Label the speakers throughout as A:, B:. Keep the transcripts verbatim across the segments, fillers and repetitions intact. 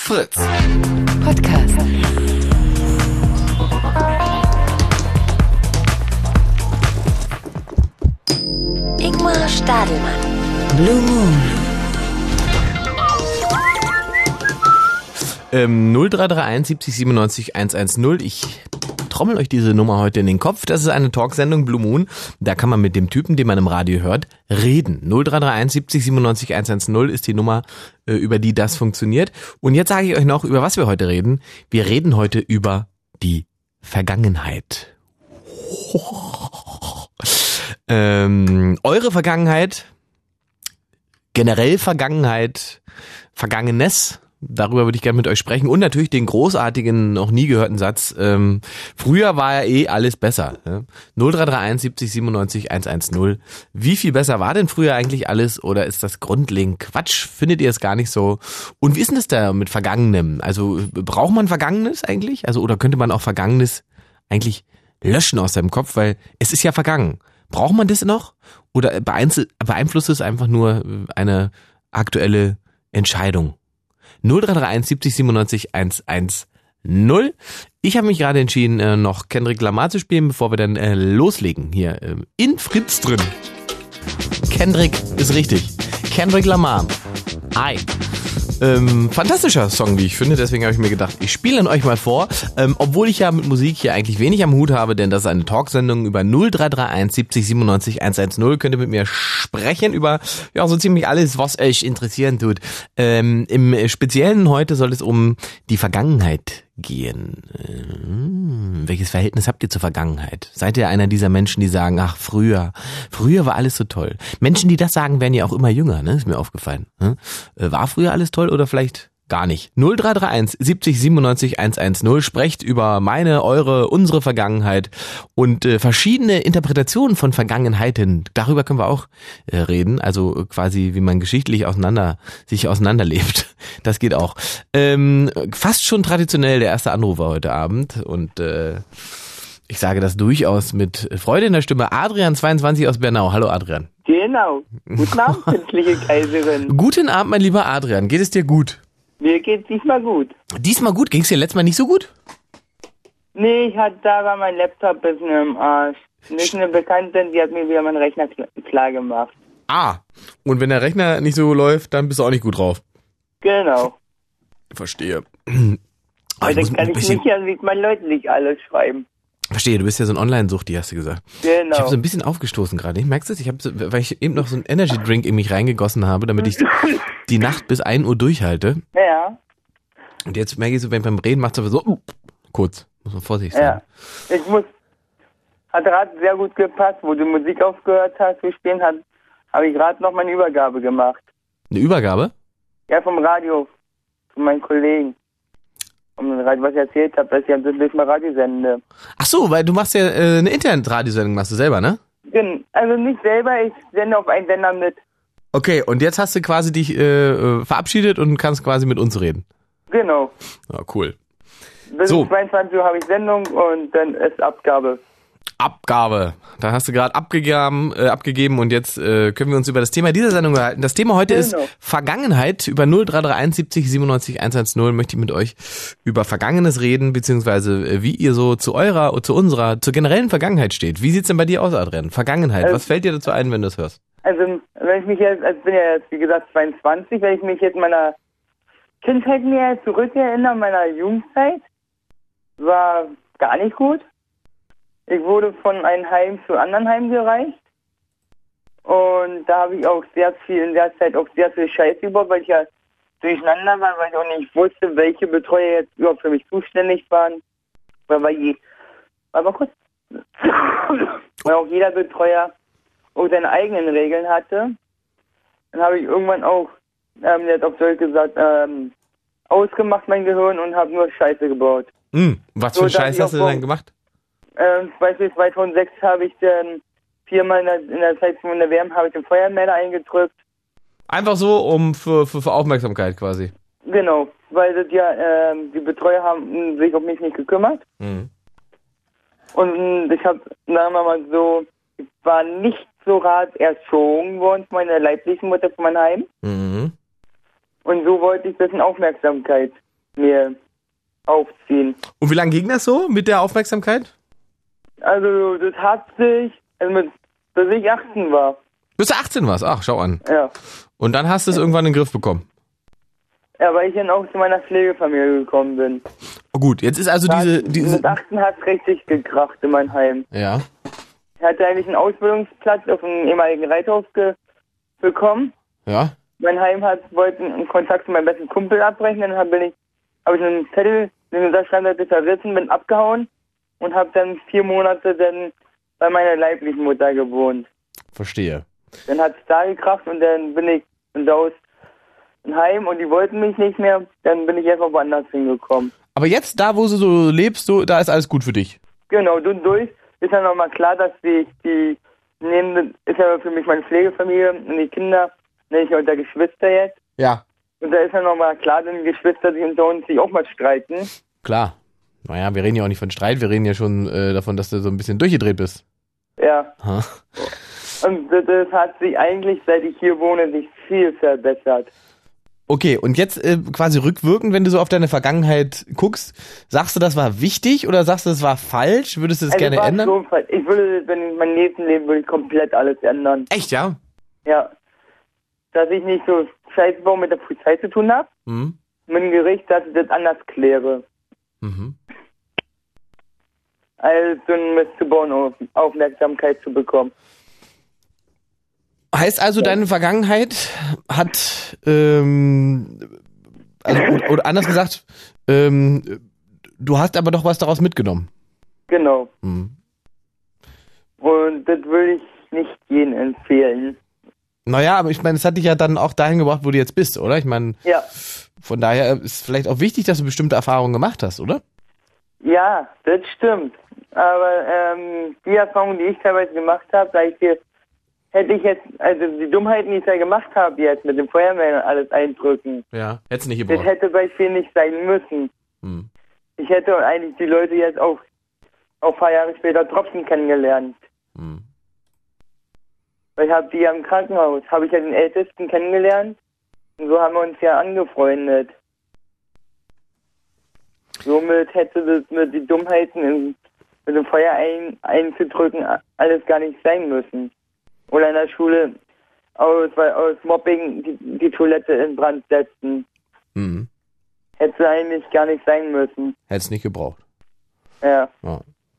A: Fritz.
B: Podcast. Ingmar Stadelmann. Blue Moon.
A: Ähm, null drei drei eins siebzig siebenundneunzig hundertzehn. Ich trommel euch diese Nummer heute in den Kopf. Das ist eine Talksendung Blue Moon. Da kann man mit dem Typen, den man im Radio hört, reden. null drei drei eins siebzig siebenundneunzig hundertzehn ist die Nummer, äh, über die das funktioniert. Und jetzt sage ich euch noch, über was wir heute reden. Wir reden heute über die Vergangenheit. ähm, eure Vergangenheit, generell Vergangenheit, Vergangenes. Darüber würde ich gerne mit euch sprechen und natürlich den großartigen, noch nie gehörten Satz, ähm, früher war ja eh alles besser. Ja? null drei drei eins siebzig siebenundneunzig hundertzehn. Wie viel besser war denn früher eigentlich alles oder ist das grundlegend Quatsch? Findet ihr es gar nicht so? Und wie ist denn das da mit Vergangenem? Also braucht man Vergangenes eigentlich? Also oder könnte man auch Vergangenes eigentlich löschen aus seinem Kopf? Weil es ist ja vergangen. Braucht man das noch? Oder beeinflusst es einfach nur eine aktuelle Entscheidung? null drei drei eins siebzig siebenundneunzig hundertzehn. Ich habe mich gerade entschieden, äh, noch Kendrick Lamar zu spielen, bevor wir dann äh, loslegen hier äh, in Fritz drin. Kendrick ist richtig. Kendrick Lamar. Hi. Ähm, fantastischer Song, wie ich finde, deswegen habe ich mir gedacht, ich spiele ihn euch mal vor, ähm, obwohl ich ja mit Musik hier eigentlich wenig am Hut habe, denn das ist eine Talksendung über null drei drei eins siebzig siebenundneunzig hundertzehn, könnt ihr mit mir sprechen über ja so ziemlich alles, was euch interessieren tut. Ähm, im Speziellen heute soll es um die Vergangenheit gehen. Ähm, welches Verhältnis habt ihr zur Vergangenheit? Seid ihr einer dieser Menschen, die sagen, ach früher, früher war alles so toll? Menschen, die das sagen, werden ja auch immer jünger, ne? Ist mir aufgefallen. Ne? War früher alles toll oder vielleicht gar nicht? null drei drei eins siebzig siebenundneunzig hundertzehn sprecht über meine, eure, unsere Vergangenheit und äh, verschiedene Interpretationen von Vergangenheiten. Darüber können wir auch äh, reden, also quasi wie man geschichtlich auseinander sich auseinanderlebt. Das geht auch. Ähm, fast schon traditionell der erste Anrufer heute Abend und äh, ich sage das durchaus mit Freude in der Stimme. Adrian zweiundzwanzig aus Bernau. Hallo Adrian.
C: Genau. Guten Abend, künstliche Kaiserin.
A: Guten Abend, mein lieber Adrian. Geht es dir gut?
C: Mir geht's diesmal gut.
A: Diesmal gut? Ging es dir letztes Mal nicht so gut?
C: Nee, ich hatte, da war mein Laptop ein bisschen im Arsch. Nicht eine Bekannte, die hat mir wieder meinen Rechner klar gemacht.
A: Ah, und wenn der Rechner nicht so läuft, dann bist du auch nicht gut drauf.
C: Genau.
A: Verstehe.
C: Aber dann kann ich nicht ja mit meinen Leuten nicht alles schreiben.
A: Verstehe, du bist ja so ein Online-Suchti, hast du gesagt.
C: Genau.
A: Ich habe so ein bisschen aufgestoßen gerade. Ich merkst du es? Ich habe, so, weil ich eben noch so einen Energy-Drink in mich reingegossen habe, damit ich die Nacht bis ein Uhr durchhalte.
C: Ja.
A: Und jetzt merke ich so, wenn beim Reden macht es so uh, kurz. Muss man vorsichtig sein.
C: Ja. Ich muss, hat gerade sehr gut gepasst, wo du Musik aufgehört hast zu spielen, hat, habe ich gerade noch meine Übergabe gemacht.
A: Eine Übergabe?
C: Ja, vom Radio, von meinen Kollegen. Und was ich erzählt habe, dass ich durch mal Radio sende.
A: Ach so, weil du machst ja äh, eine Internet-Radiosendung, machst du selber, ne?
C: Also nicht selber, ich sende auf einen Sender mit.
A: Okay, und jetzt hast du quasi dich äh, verabschiedet und kannst quasi mit uns reden.
C: Genau.
A: Ja, cool.
C: Bis
A: so.
C: zweiundzwanzig Uhr habe ich Sendung und dann ist Abgabe.
A: Abgabe. Da hast du gerade abgegeben, äh, abgegeben und jetzt äh, können wir uns über das Thema dieser Sendung unterhalten. Das Thema heute genau. ist Vergangenheit. Über null drei drei eins siebzig siebenundneunzig hundertzehn möchte ich mit euch über Vergangenes reden, beziehungsweise äh, wie ihr so zu eurer, zu unserer, zur generellen Vergangenheit steht. Wie sieht's denn bei dir aus, Adrian? Vergangenheit.
C: Also,
A: was fällt dir dazu ein, wenn du es hörst?
C: Also, wenn ich mich jetzt, also ich bin ja jetzt, wie gesagt, zweiundzwanzig, wenn ich mich jetzt meiner Kindheit näher zurückerinnere, meiner Jugendzeit, war gar nicht gut. Ich wurde von einem Heim zu anderen Heim gereicht. Und da habe ich auch sehr viel, in der Zeit auch sehr viel Scheiße gebaut, weil ich ja durcheinander war, weil ich auch nicht wusste, welche Betreuer jetzt überhaupt für mich zuständig waren. Weil, weil, je, weil, mal kurz, weil auch jeder Betreuer auch seine eigenen Regeln hatte. Dann habe ich irgendwann auch, ähm, der hat auf Deutsch gesagt, ähm, ausgemacht mein Gehirn und habe nur Scheiße gebaut.
A: Mm, was für so, Scheiße hast du denn gemacht?
C: Ähm, beispielsweise zweitausendsechs habe ich dann viermal in der, in der Zeit von der Wärme habe ich den Feuermelder eingedrückt.
A: Einfach so, um für, für, für Aufmerksamkeit quasi.
C: Genau, weil das ja, ähm, die Betreuer haben sich um mich nicht gekümmert. Mhm. Und ich habe, sagen wir mal so, ich war nicht so hart erzogen worden von meiner leiblichen Mutter von meinem Heim. Mhm. Und so wollte ich ein bisschen Aufmerksamkeit. mir aufziehen.
A: Und wie lange ging das so mit der Aufmerksamkeit?
C: Also das hat sich, also mit, bis ich achtzehn war.
A: Bis du achtzehn warst, ach, schau an.
C: Ja.
A: Und dann hast du es irgendwann in den Griff bekommen.
C: Ja, weil ich dann auch zu meiner Pflegefamilie gekommen bin.
A: Oh, gut, jetzt ist also
C: Da
A: diese...
C: hat-
A: diese
C: Mit achtzehn hat es richtig gekracht in mein Heim.
A: ja,
C: Ich hatte eigentlich einen Ausbildungsplatz auf einem ehemaligen Reithaus ge bekommen.
A: ja.
C: Mein Heim hat wollten einen Kontakt zu meinem besten Kumpel abbrechen, dann hab, bin ich, habe ich einen Zettel, den Unterschreiben zerrissen, bin abgehauen und habe dann vier Monate dann bei meiner leiblichen Mutter gewohnt.
A: Verstehe.
C: Dann hat es da gekracht und dann bin ich von da aus in Heim und die wollten mich nicht mehr, dann bin ich einfach woanders hingekommen.
A: Aber jetzt, da wo du so lebst, so, da ist alles gut für dich.
C: Genau, du durch ist ja nochmal klar, dass die, die nehmen, ist ja für mich meine Pflegefamilie und die Kinder, nenne ich ja unter Geschwister jetzt.
A: Ja.
C: Und da ist ja nochmal klar, denn Geschwister sich unter uns sich auch mal streiten.
A: Klar. Naja, wir reden ja auch nicht von Streit, wir reden ja schon äh, davon, dass du so ein bisschen durchgedreht bist.
C: Ja.
A: Ha?
C: Und das, das hat sich eigentlich, seit ich hier wohne, sich viel verbessert.
A: Okay, und jetzt äh, quasi rückwirkend, wenn du so auf deine Vergangenheit guckst, sagst du, das war wichtig oder sagst du, das war falsch? Würdest du das
C: Also
A: gerne
C: war
A: ändern?
C: So, ich würde, wenn ich mein nächsten Leben würde ich komplett alles ändern.
A: Echt, ja?
C: Ja. Dass ich nicht so Scheiße baue mit der Polizei zu tun habe,
A: Mhm.
C: mit dem Gericht, dass ich das anders kläre.
A: Mhm.
C: Als so einen Mist zu bauen, um Aufmerksamkeit zu bekommen.
A: Heißt also, deine Vergangenheit hat, ähm, also, oder, oder anders gesagt, ähm, du hast aber doch was daraus mitgenommen.
C: Genau.
A: Mhm.
C: Und das würde ich nicht jedem empfehlen.
A: Naja, aber ich meine, es hat dich ja dann auch dahin gebracht, wo du jetzt bist, oder? Ich meine,
C: Ja.
A: von daher ist vielleicht auch wichtig, dass du bestimmte Erfahrungen gemacht hast, oder?
C: Ja, das stimmt. Aber ähm, die Erfahrung, die ich teilweise gemacht habe, da ich dir, hätte ich jetzt, also die Dummheiten, die ich da gemacht habe jetzt mit dem Feuerwehr und alles eindrücken,
A: Ja. Hättest nicht
C: das
A: gebraucht.
C: hätte bei vielen nicht sein müssen.
A: Hm.
C: Ich hätte eigentlich die Leute jetzt auch, auch ein paar Jahre später trotzdem kennengelernt.
A: Hm.
C: Weil ich habe die ja im Krankenhaus, habe ich ja den Ältesten kennengelernt und so haben wir uns ja angefreundet. Somit hätte das mit die Dummheiten in, mit dem Feuer ein, einzudrücken alles gar nicht sein müssen. Oder in der Schule aus, weil aus Mobbing die, die Toilette in Brand setzen.
A: Hm.
C: Hätte eigentlich gar nicht sein müssen.
A: Hättest nicht gebraucht.
C: Ja.
A: Ja.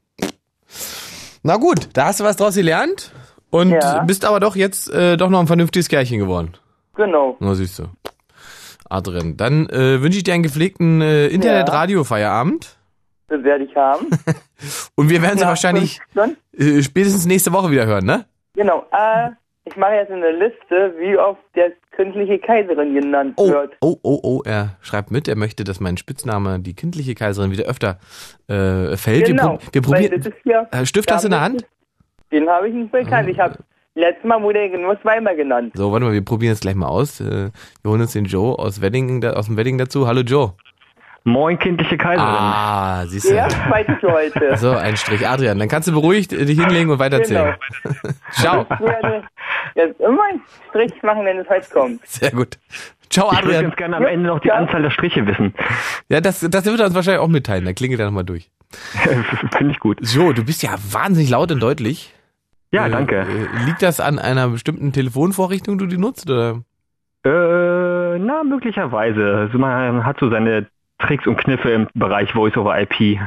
A: Na gut, da hast du was draus gelernt und
C: Ja.
A: bist aber doch jetzt äh, doch noch ein vernünftiges Kerlchen geworden.
C: Genau.
A: Na siehst du. Adrian, dann äh, wünsche ich dir einen gepflegten äh, Internet-Radio-Feierabend.
C: Das werde ich haben.
A: Und wir werden sie
C: Nach
A: wahrscheinlich
C: fünf Stunden?
A: äh, spätestens nächste Woche wieder hören, ne?
C: Genau. Äh, ich mache jetzt eine Liste, wie oft der künstliche Kaiserin genannt
A: Oh,
C: wird.
A: oh, oh, oh, er schreibt mit, er möchte, dass mein Spitzname, die kindliche Kaiserin, wieder öfter äh, fällt.
C: Genau.
A: Wir, pro- wir
C: weil
A: probieren.
C: das ist hier,
A: Äh, Stift hast du in der Hand?
C: Den habe ich nicht bekannt. Ich habe letztes Mal wurde er nur zweimal genannt.
A: So, warte mal, wir probieren es gleich mal aus. Äh, wir holen uns den Joe aus Wedding, da, aus dem Wedding dazu. Hallo Joe.
D: Moin, kindliche Kaiserin.
A: Ah, siehst du.
C: Der zweite für heute.
A: So, ein Strich. Adrian, dann kannst du beruhigt äh, dich hinlegen und weiterzählen. Ciao.
C: Ich werde jetzt immer einen Strich machen, wenn es heute kommt.
A: Sehr gut. Ciao,
D: Ich würde
A: Adrian.
D: ganz gerne am Ende noch die
C: Ja.
D: Anzahl der Striche wissen.
A: Ja, das, das wird er uns wahrscheinlich auch mitteilen. Dann klingelt er nochmal durch.
D: Finde ich gut.
A: So, du bist ja wahnsinnig laut und deutlich.
D: Ja,
A: Äh,
D: danke.
A: Äh, liegt das an einer bestimmten Telefonvorrichtung, die du nutzt? Oder?
D: Äh, na, möglicherweise. Also man hat so seine Tricks und Kniffe im Bereich Voice-over-I P.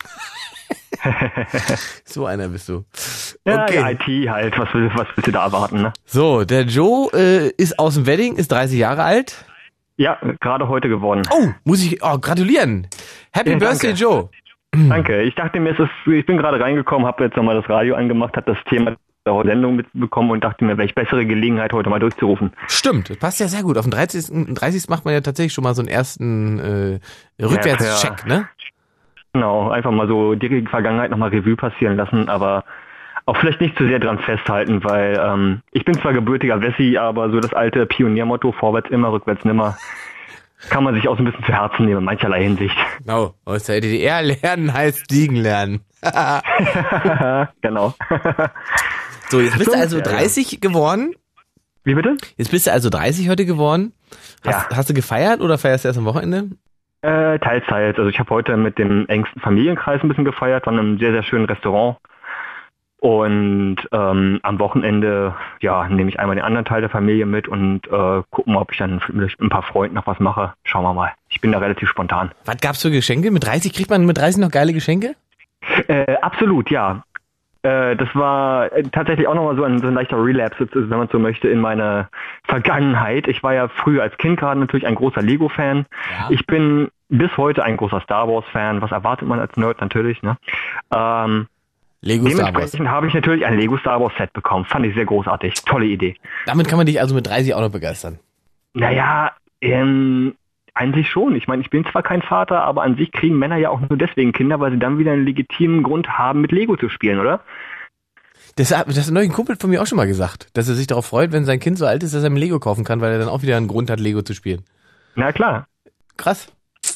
A: So einer bist du.
D: Ja,
A: Okay.
D: I T halt. Was, will, was willst du da erwarten, ne?
A: So, der Joe äh, ist aus dem Wedding, ist dreißig Jahre alt.
D: Ja, gerade heute geworden.
A: Oh, muss ich, oh, gratulieren. Happy
D: Ja,
A: Birthday,
D: danke.
A: Joe.
D: Danke. Ich dachte mir, es ist, ich bin gerade reingekommen, habe jetzt nochmal das Radio angemacht, habe das Thema der Sendung mitbekommen und dachte mir, welche bessere Gelegenheit, heute mal durchzurufen.
A: Stimmt, das passt ja sehr gut. Auf dem dreißigsten dreißigsten macht man ja tatsächlich schon mal so einen ersten äh, Rückwärtscheck, ne?
D: Genau, einfach mal so die Vergangenheit nochmal Revue passieren lassen, aber auch vielleicht nicht zu sehr dran festhalten, weil ähm, ich bin zwar gebürtiger Wessi, aber so das alte Pioniermotto, vorwärts immer, rückwärts nimmer, kann man sich auch so ein bisschen zu Herzen nehmen, in mancherlei Hinsicht.
A: Genau, aus der D D R lernen heißt liegen lernen.
D: Genau.
A: So, jetzt bist
D: So,
A: du also
D: ja, ja.
A: dreißig geworden.
D: Wie bitte?
A: Jetzt bist du also dreißig heute geworden. Hast,
D: Ja.
A: hast du gefeiert oder feierst du erst am Wochenende?
D: Äh, teils, teils. Also ich habe heute mit dem engsten Familienkreis ein bisschen gefeiert, war in einem sehr, sehr schönen Restaurant. Und ähm, am Wochenende, ja, nehme ich einmal den anderen Teil der Familie mit und äh, gucken, ob ich dann mit ein paar Freunden noch was mache. Schauen wir mal. Ich bin da relativ spontan.
A: Was gab's für Geschenke? Mit dreißig kriegt man mit dreißig noch geile Geschenke?
D: Äh, absolut, ja. Äh, das war äh, tatsächlich auch nochmal so ein, so ein leichter Relapse, wenn man so möchte, in meiner Vergangenheit. Ich war ja früher als Kind gerade natürlich ein großer Lego-Fan. Ja. Ich bin bis heute ein großer Star Wars-Fan. Was erwartet man als Nerd natürlich, ne? Ähm,
A: Lego Star Wars.
D: Dementsprechend habe ich natürlich ein Lego Star Wars Set bekommen. Fand ich sehr großartig. Tolle Idee.
A: Damit kann man dich also mit dreißig auch noch begeistern?
D: Naja, ähm, eigentlich schon. Ich meine, ich bin zwar kein Vater, aber an sich kriegen Männer ja auch nur deswegen Kinder, weil sie dann wieder einen legitimen Grund haben, mit Lego zu spielen, oder?
A: Das, das hat neulich ein Kumpel von mir auch schon mal gesagt, dass er sich darauf freut, wenn sein Kind so alt ist, dass er ihm Lego kaufen kann, weil er dann auch wieder einen Grund hat, Lego zu spielen.
D: Na klar.
A: Krass.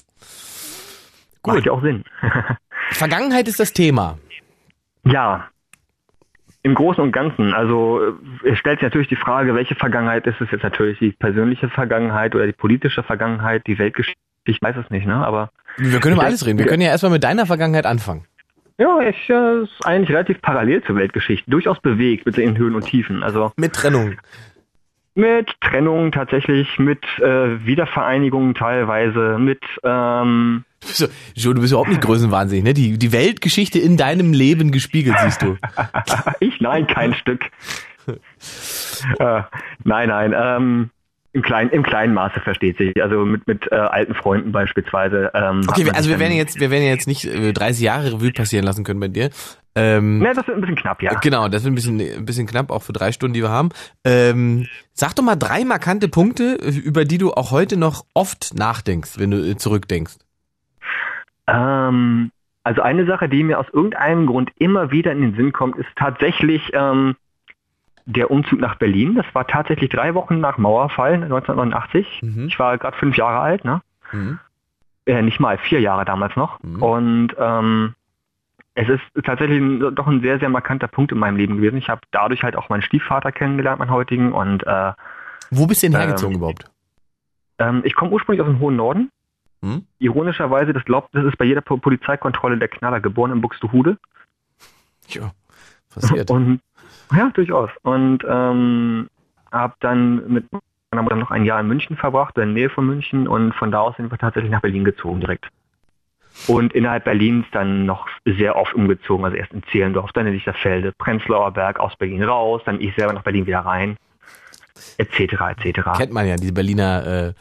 A: Gut.
D: Macht ja auch Sinn.
A: Vergangenheit ist das Thema.
D: Ja, im Großen und Ganzen. Also es stellt sich natürlich die Frage, welche Vergangenheit ist es jetzt natürlich, die persönliche Vergangenheit oder die politische Vergangenheit, die Weltgeschichte, ich weiß es nicht, ne? Aber
A: wir können über alles reden. Wir können ja erstmal mit deiner Vergangenheit anfangen.
D: Ja, ich äh, ist eigentlich relativ parallel zur Weltgeschichte, durchaus bewegt mit den Höhen und Tiefen. Also
A: mit Trennung.
D: Mit Trennung tatsächlich, mit äh, Wiedervereinigung teilweise, mit ähm,
A: so, Joe, du bist überhaupt nicht größenwahnsinnig, ne? Die, die Weltgeschichte in deinem Leben gespiegelt, siehst du.
D: Ich? Nein, kein Stück. äh, nein, nein, ähm, im kleinen, im kleinen Maße versteht sich. Also mit, mit äh, alten Freunden beispielsweise. Ähm,
A: okay, also wir werden jetzt, wir werden jetzt nicht äh, dreißig Jahre Revue passieren lassen können bei dir. Ähm,
D: ne, das wird ein bisschen knapp, ja.
A: Genau, das wird ein bisschen, ein bisschen knapp, auch für drei Stunden, die wir haben. Ähm, sag doch mal drei markante Punkte, über die du auch heute noch oft nachdenkst, wenn du zurückdenkst.
D: Ähm, also eine Sache, die mir aus irgendeinem Grund immer wieder in den Sinn kommt, ist tatsächlich ähm, der Umzug nach Berlin. Das war tatsächlich drei Wochen nach Mauerfall neunzehnhundertneunundachtzig. Mhm. Ich war gerade fünf Jahre alt, ne? Mhm. Äh, nicht mal, vier Jahre damals noch. Mhm. Und ähm, es ist tatsächlich ein, doch ein sehr, sehr markanter Punkt in meinem Leben gewesen. Ich habe dadurch halt auch meinen Stiefvater kennengelernt, meinen heutigen. Und äh,
A: wo bist du denn hergezogen ähm, überhaupt?
D: Ähm, ich komme ursprünglich aus dem hohen Norden. Hm? Ironischerweise, das glaubt, das ist bei jeder Polizeikontrolle der Knaller, geboren in Buxtehude.
A: Ja, passiert.
D: Und ja, durchaus. Und ähm, habe dann mit meiner Mutter noch ein Jahr in München verbracht, in der Nähe von München, und von da aus sind wir tatsächlich nach Berlin gezogen direkt. Und innerhalb Berlins dann noch sehr oft umgezogen, also erst in Zehlendorf, dann in Lichterfelde, Prenzlauer Berg, aus Berlin raus, dann ich selber nach Berlin wieder rein, et cetera et cetera.
A: Kennt man ja, diese Berliner äh,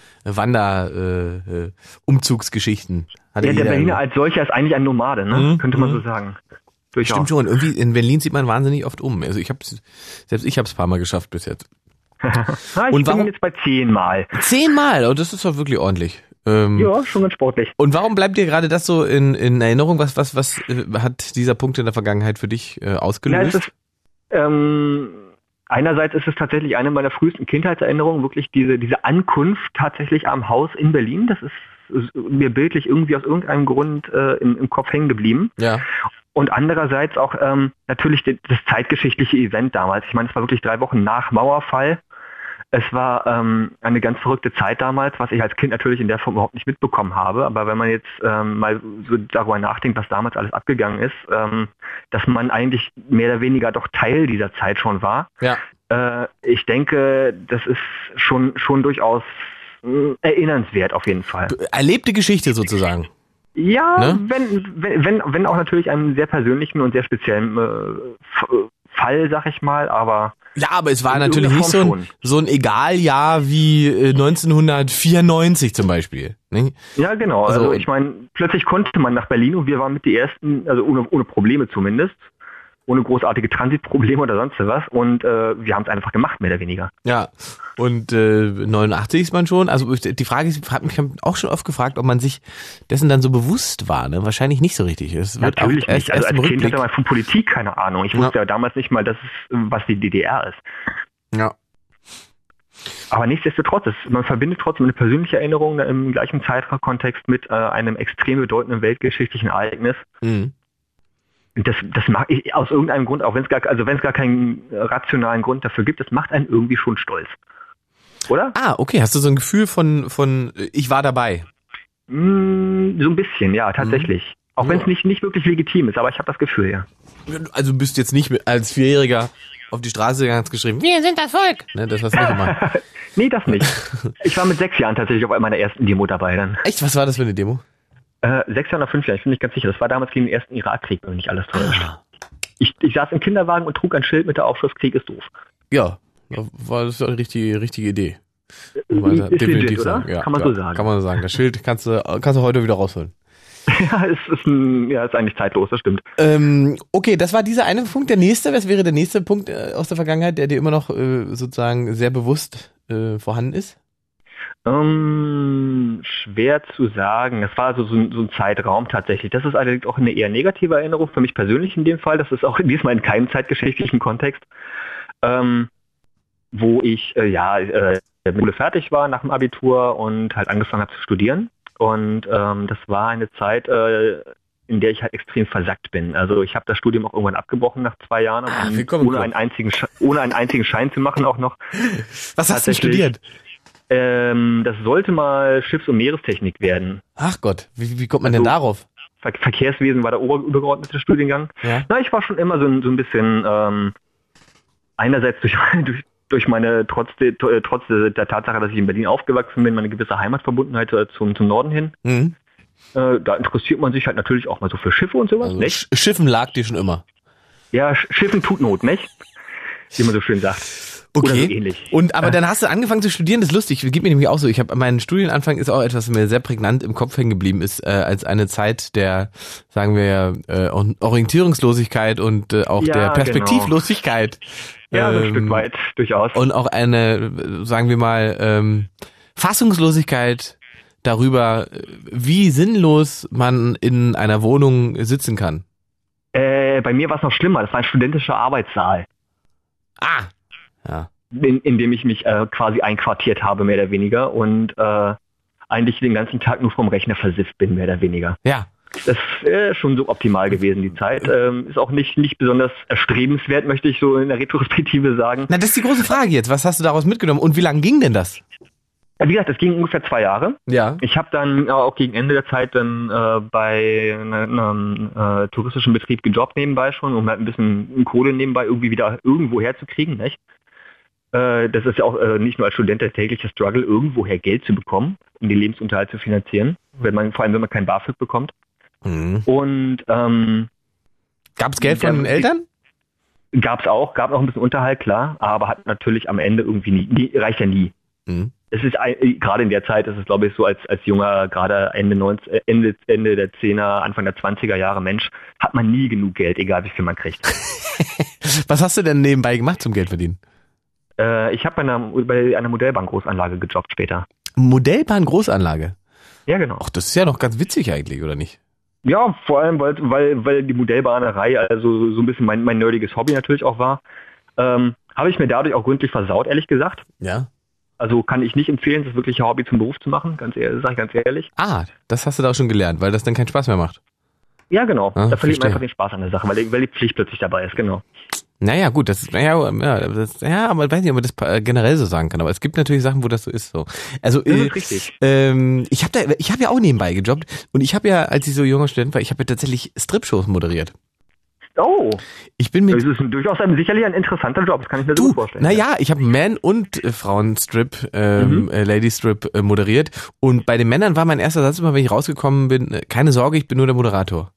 A: Wander-Umzugsgeschichten. Äh,
D: ja, der Berliner als solcher ist eigentlich ein Nomade, ne? Mhm. Könnte man so sagen. Durchaus.
A: Stimmt schon, irgendwie in Berlin sieht man wahnsinnig oft um. Also ich hab's, selbst ich habe es ein paar Mal geschafft bis jetzt.
D: Na, ich und warum, bin jetzt bei zehnmal.
A: Zehnmal? Oh, das ist doch wirklich ordentlich. Ähm,
D: ja, schon ganz sportlich.
A: Und warum bleibt dir gerade das so in, in Erinnerung? Was, was, was äh, hat dieser Punkt in der Vergangenheit für dich äh, ausgelöst?
D: Ja, es ist, ähm, einerseits ist es tatsächlich eine meiner frühesten Kindheitserinnerungen, wirklich diese, diese Ankunft tatsächlich am Haus in Berlin. Das ist, ist mir bildlich irgendwie aus irgendeinem Grund äh, im, im Kopf hängen geblieben.
A: Ja.
D: Und andererseits auch ähm, natürlich das zeitgeschichtliche Event damals. Ich meine, es war wirklich drei Wochen nach Mauerfall. Es war ähm, eine ganz verrückte Zeit damals, was ich als Kind natürlich in der Form überhaupt nicht mitbekommen habe. Aber wenn man jetzt ähm, mal so darüber nachdenkt, was damals alles abgegangen ist, ähm, dass man eigentlich mehr oder weniger doch Teil dieser Zeit schon war.
A: Ja.
D: Äh, ich denke, das ist schon schon durchaus äh, erinnernswert auf jeden Fall.
A: Erlebte Geschichte sozusagen.
D: Ja, ne? wenn, wenn wenn wenn auch natürlich einen sehr persönlichen und sehr speziellen äh, Fall, sag ich mal, aber
A: ja, aber es war natürlich nicht so ein, so ein Egaljahr wie äh, neunzehnhundertvierundneunzig zum Beispiel. Ne?
D: Ja, genau. Also, also ich meine, plötzlich konnte man nach Berlin und wir waren mit die ersten, also ohne, ohne Probleme zumindest, ohne großartige Transitprobleme oder sonst was, und äh, wir haben es einfach gemacht, mehr oder weniger.
A: Ja, und äh, neunundachtzig ist man schon, also die Frage ist, ich habe mich auch schon oft gefragt, ob man sich dessen dann so bewusst war, ne? Wahrscheinlich nicht so richtig. Es wird
D: natürlich
A: auch erst,
D: nicht, also
A: erst
D: als Kind hatte man von Politik keine Ahnung. Ich wusste ja, ja damals nicht mal, dass es, was die D D R ist.
A: Ja.
D: Aber nichtsdestotrotz, es, man verbindet trotzdem eine persönliche Erinnerung im gleichen Zeitkontext mit äh, einem extrem bedeutenden weltgeschichtlichen Ereignis.
A: Mhm.
D: Das, das mag ich aus irgendeinem Grund, auch wenn es gar, also wenn es gar keinen rationalen Grund dafür gibt, das macht einen irgendwie schon stolz. Oder?
A: Ah, okay. Hast du so ein Gefühl von, von, ich war dabei?
D: Mm, so ein bisschen, ja, tatsächlich. Mhm. Auch wenn es nicht, nicht wirklich legitim ist, aber ich habe das Gefühl, ja.
A: Also bist du jetzt nicht mit, als Vierjähriger auf die Straße gegangen und geschrieben, wir sind das Volk. Ne, das hast du nicht gemacht.
D: Nee, das nicht. Ich war mit sechs Jahren tatsächlich auf meiner ersten Demo dabei dann.
A: Echt? Was war das für eine Demo?
D: Äh, sechs Jahre oder fünf Jahre, ich bin nicht ganz sicher. Das war damals gegen den ersten Irakkrieg, wenn mich nicht alles täuscht. Ah. Ich, ich saß im Kinderwagen und trug ein Schild mit der Aufschrift Krieg ist doof.
A: Ja, war das eine richtige, richtige Idee.
D: Ist definitiv legit, sagen.
A: Ja,
D: kann man
A: ja,
D: so sagen.
A: Kann man so sagen. Das Schild kannst du, kannst du heute wieder rausholen.
D: Ja, es ist, ein, ja, ist eigentlich zeitlos, das stimmt.
A: Ähm, okay, das war dieser eine Punkt. Der nächste, was wäre der nächste Punkt äh, aus der Vergangenheit, der dir immer noch äh, sozusagen sehr bewusst äh, vorhanden ist?
D: Ähm, schwer zu sagen. Es war also so ein, so ein Zeitraum tatsächlich. Das ist allerdings auch eine eher negative Erinnerung für mich persönlich in dem Fall. Das ist auch diesmal in keinem zeitgeschichtlichen Kontext, ähm, wo ich äh, ja äh, der Schule fertig war nach dem Abitur und halt angefangen habe zu studieren. Und ähm, das war eine Zeit, äh, in der ich halt extrem versackt bin. Also ich habe das Studium auch irgendwann abgebrochen nach zwei Jahren,
A: ah,
D: ohne einen einzigen Sch- ohne einen einzigen Schein zu machen auch noch.
A: Was hast du studiert?
D: Ähm, das sollte mal Schiffs- und Meerestechnik werden.
A: Ach Gott, wie, wie kommt man
D: also,
A: denn darauf?
D: Ver- Verkehrswesen war der ober- übergeordnete Studiengang.
A: Ja.
D: Na, ich war schon immer so ein, so ein bisschen ähm, einerseits durch, durch durch meine, trotz, de, trotz der Tatsache, dass ich in Berlin aufgewachsen bin, meine gewisse Heimatverbundenheit zum, zum Norden hin. Mhm. Äh, da interessiert man sich halt natürlich auch mal so für Schiffe und sowas,
A: also
D: nicht?
A: Schiffen lag dir schon immer.
D: Ja, Schiffen tut Not, nicht? Wie man so schön sagt.
A: Okay.
D: Oder so ähnlich.
A: Und aber dann hast du angefangen zu studieren, das ist lustig, geht mir nämlich auch so. Ich habe meinen Studienanfang ist auch etwas, was mir sehr prägnant im Kopf hängen geblieben ist, äh, als eine Zeit der, sagen wir, äh, Orientierungslosigkeit und äh, auch ja, der Perspektivlosigkeit.
D: Genau. Ja, ähm, ein Stück weit, durchaus.
A: Und auch eine, sagen wir mal, ähm, Fassungslosigkeit darüber, wie sinnlos man in einer Wohnung sitzen kann.
D: Äh, bei mir war es noch schlimmer, das war ein studentischer Arbeitssaal.
A: Ah, ja.
D: In, in dem ich mich äh, quasi einquartiert habe, mehr oder weniger, und äh, eigentlich den ganzen Tag nur vom Rechner versifft bin, mehr oder weniger.
A: Ja.
D: Das ist äh, schon so optimal gewesen, die Zeit. Ähm, ist auch nicht, nicht besonders erstrebenswert, möchte ich so in der Retrospektive sagen.
A: Na, das ist die große Frage jetzt. Was hast du daraus mitgenommen und wie lange ging denn das?
D: Ja, wie gesagt, das ging ungefähr zwei Jahre.
A: Ja.
D: Ich habe dann äh, auch gegen Ende der Zeit dann äh, bei einem äh, touristischen Betrieb gejobbt nebenbei schon, um halt ein bisschen Kohle nebenbei irgendwie wieder irgendwo herzukriegen, nicht? Äh, das ist ja auch äh, nicht nur als Student der tägliche Struggle, irgendwoher Geld zu bekommen, um den Lebensunterhalt zu finanzieren, wenn man, vor allem wenn man kein BAföG bekommt. Mhm. Und ähm,
A: gab es Geld von den Eltern?
D: Gab es auch, gab noch ein bisschen Unterhalt, klar, aber hat natürlich am Ende irgendwie nie, nie reicht ja nie. Mhm. Es ist gerade in der Zeit, ist es glaube ich so als als junger, gerade Ende neunzig, Ende Ende der Zehner, Anfang der zwanziger Jahre Mensch, hat man nie genug Geld, egal wie viel man kriegt.
A: Was hast du denn nebenbei gemacht zum Geld verdienen?
D: Äh, ich habe bei einer bei einer Modellbahn-Großanlage gejobbt später.
A: Modellbahn-Großanlage?
D: Ja, genau.
A: Ach, das ist ja noch ganz witzig eigentlich, oder nicht?
D: Ja, vor allem, weil, weil, weil die Modellbahnerei also so ein bisschen mein, mein nerdiges Hobby natürlich auch war, ähm, habe ich mir dadurch auch gründlich versaut, ehrlich gesagt.
A: Ja.
D: Also kann ich nicht empfehlen, das wirkliche Hobby zum Beruf zu machen, ganz ehrlich, sag ich ganz ehrlich.
A: Ah, das hast du da auch schon gelernt, weil das dann keinen Spaß mehr macht.
D: Ja, genau. Ah, da verliert
A: verstehe.
D: man einfach den Spaß an der Sache, weil die, weil die Pflicht plötzlich dabei ist, genau.
A: Naja, gut, das ist, naja, ja, das, ja, aber ich weiß nicht, ob man das generell so sagen kann, aber es gibt natürlich Sachen, wo das so ist, so. Also,
D: das
A: äh,
D: ist richtig.
A: Ähm, ich habe da, ich habe ja auch nebenbei gejobbt und ich habe ja, als ich so junger Student war, ich habe ja tatsächlich Strip-Shows moderiert.
D: Oh.
A: Ich bin mit.
D: Das ist durchaus ein, sicherlich ein interessanter Job, das kann ich mir so gut vorstellen.
A: Naja, ich habe Man- und äh, Frauen-Strip, ähm, mhm. äh, Lady-Strip äh, moderiert und bei den Männern war mein erster Satz immer, wenn ich rausgekommen bin, äh, keine Sorge, ich bin nur der Moderator.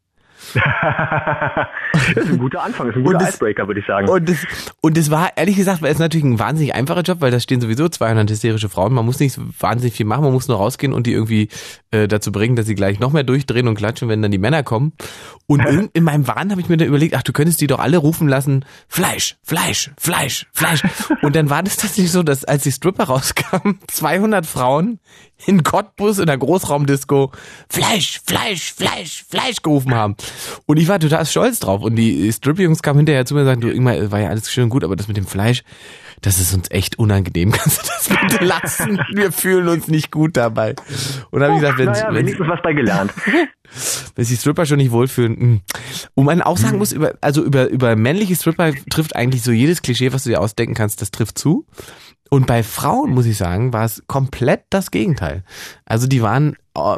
D: Das ist ein guter Anfang, das ist ein guter das, Icebreaker, würde ich sagen.
A: Und das, und das war, ehrlich gesagt, weil es natürlich ein wahnsinnig einfacher Job, weil da stehen sowieso zweihundert hysterische Frauen, man muss nicht wahnsinnig viel machen, man muss nur rausgehen und die irgendwie äh, dazu bringen, dass sie gleich noch mehr durchdrehen und klatschen, wenn dann die Männer kommen. Und in, in meinem Wahn habe ich mir dann überlegt, ach, du könntest die doch alle rufen lassen, Fleisch, Fleisch, Fleisch, Fleisch. Und dann war das tatsächlich so, dass als die Stripper rauskamen, zweihundert Frauen in Cottbus in der Großraumdisco Fleisch, Fleisch, Fleisch, Fleisch gerufen haben. Und ich war total stolz drauf. Und die Strip-Jungs kamen hinterher zu mir und sagten, du, Ingmar, war ja alles schön und gut, aber das mit dem Fleisch, das ist uns echt unangenehm. Kannst du das bitte lassen? Wir fühlen uns nicht gut dabei. Und dann habe ich gesagt, wenn,
D: naja,
A: wenn
D: wenigstens was bei gelernt.
A: Wenn sich Stripper schon nicht wohlfühlen. Und man auch sagen muss, über, also über, über männliche Stripper trifft eigentlich so jedes Klischee, was du dir ausdenken kannst, das trifft zu. Und bei Frauen, muss ich sagen, war es komplett das Gegenteil. Also die waren oh,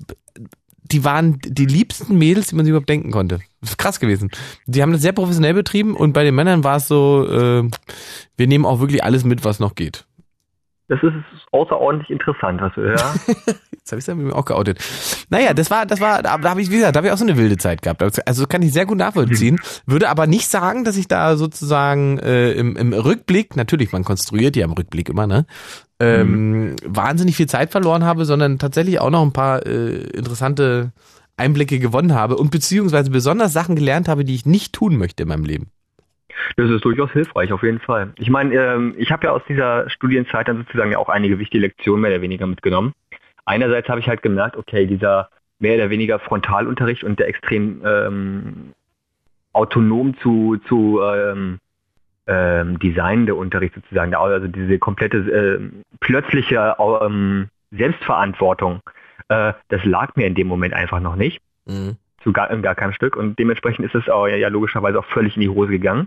A: die waren die liebsten Mädels, die man sich überhaupt denken konnte. Das ist krass gewesen. Die haben das sehr professionell betrieben und bei den Männern war es so, äh, wir nehmen auch wirklich alles mit, was noch geht.
D: Das ist außerordentlich interessant, was du, ja.
A: Jetzt habe ich es mir auch geoutet. Naja, das war, das war, da habe ich, wie gesagt, da habe ich auch so eine wilde Zeit gehabt. Also kann ich sehr gut nachvollziehen. Würde aber nicht sagen, dass ich da sozusagen äh, im, im Rückblick, natürlich, man konstruiert ja im Rückblick immer, ne, ähm, mhm. wahnsinnig viel Zeit verloren habe, sondern tatsächlich auch noch ein paar äh, interessante Einblicke gewonnen habe und beziehungsweise besonders Sachen gelernt habe, die ich nicht tun möchte in meinem Leben.
D: Das ist durchaus hilfreich, auf jeden Fall. Ich meine, ähm, ich habe ja aus dieser Studienzeit dann sozusagen ja auch einige wichtige Lektionen mehr oder weniger mitgenommen. Einerseits habe ich halt gemerkt, okay, dieser mehr oder weniger Frontalunterricht und der extrem ähm, autonom zu, zu ähm, ähm, designende Unterricht sozusagen, also diese komplette äh, plötzliche ähm, Selbstverantwortung, äh, das lag mir in dem Moment einfach noch nicht. Mhm. Zu gar, in gar keinem Stück und dementsprechend ist es auch, ja, ja logischerweise auch völlig in die Hose gegangen.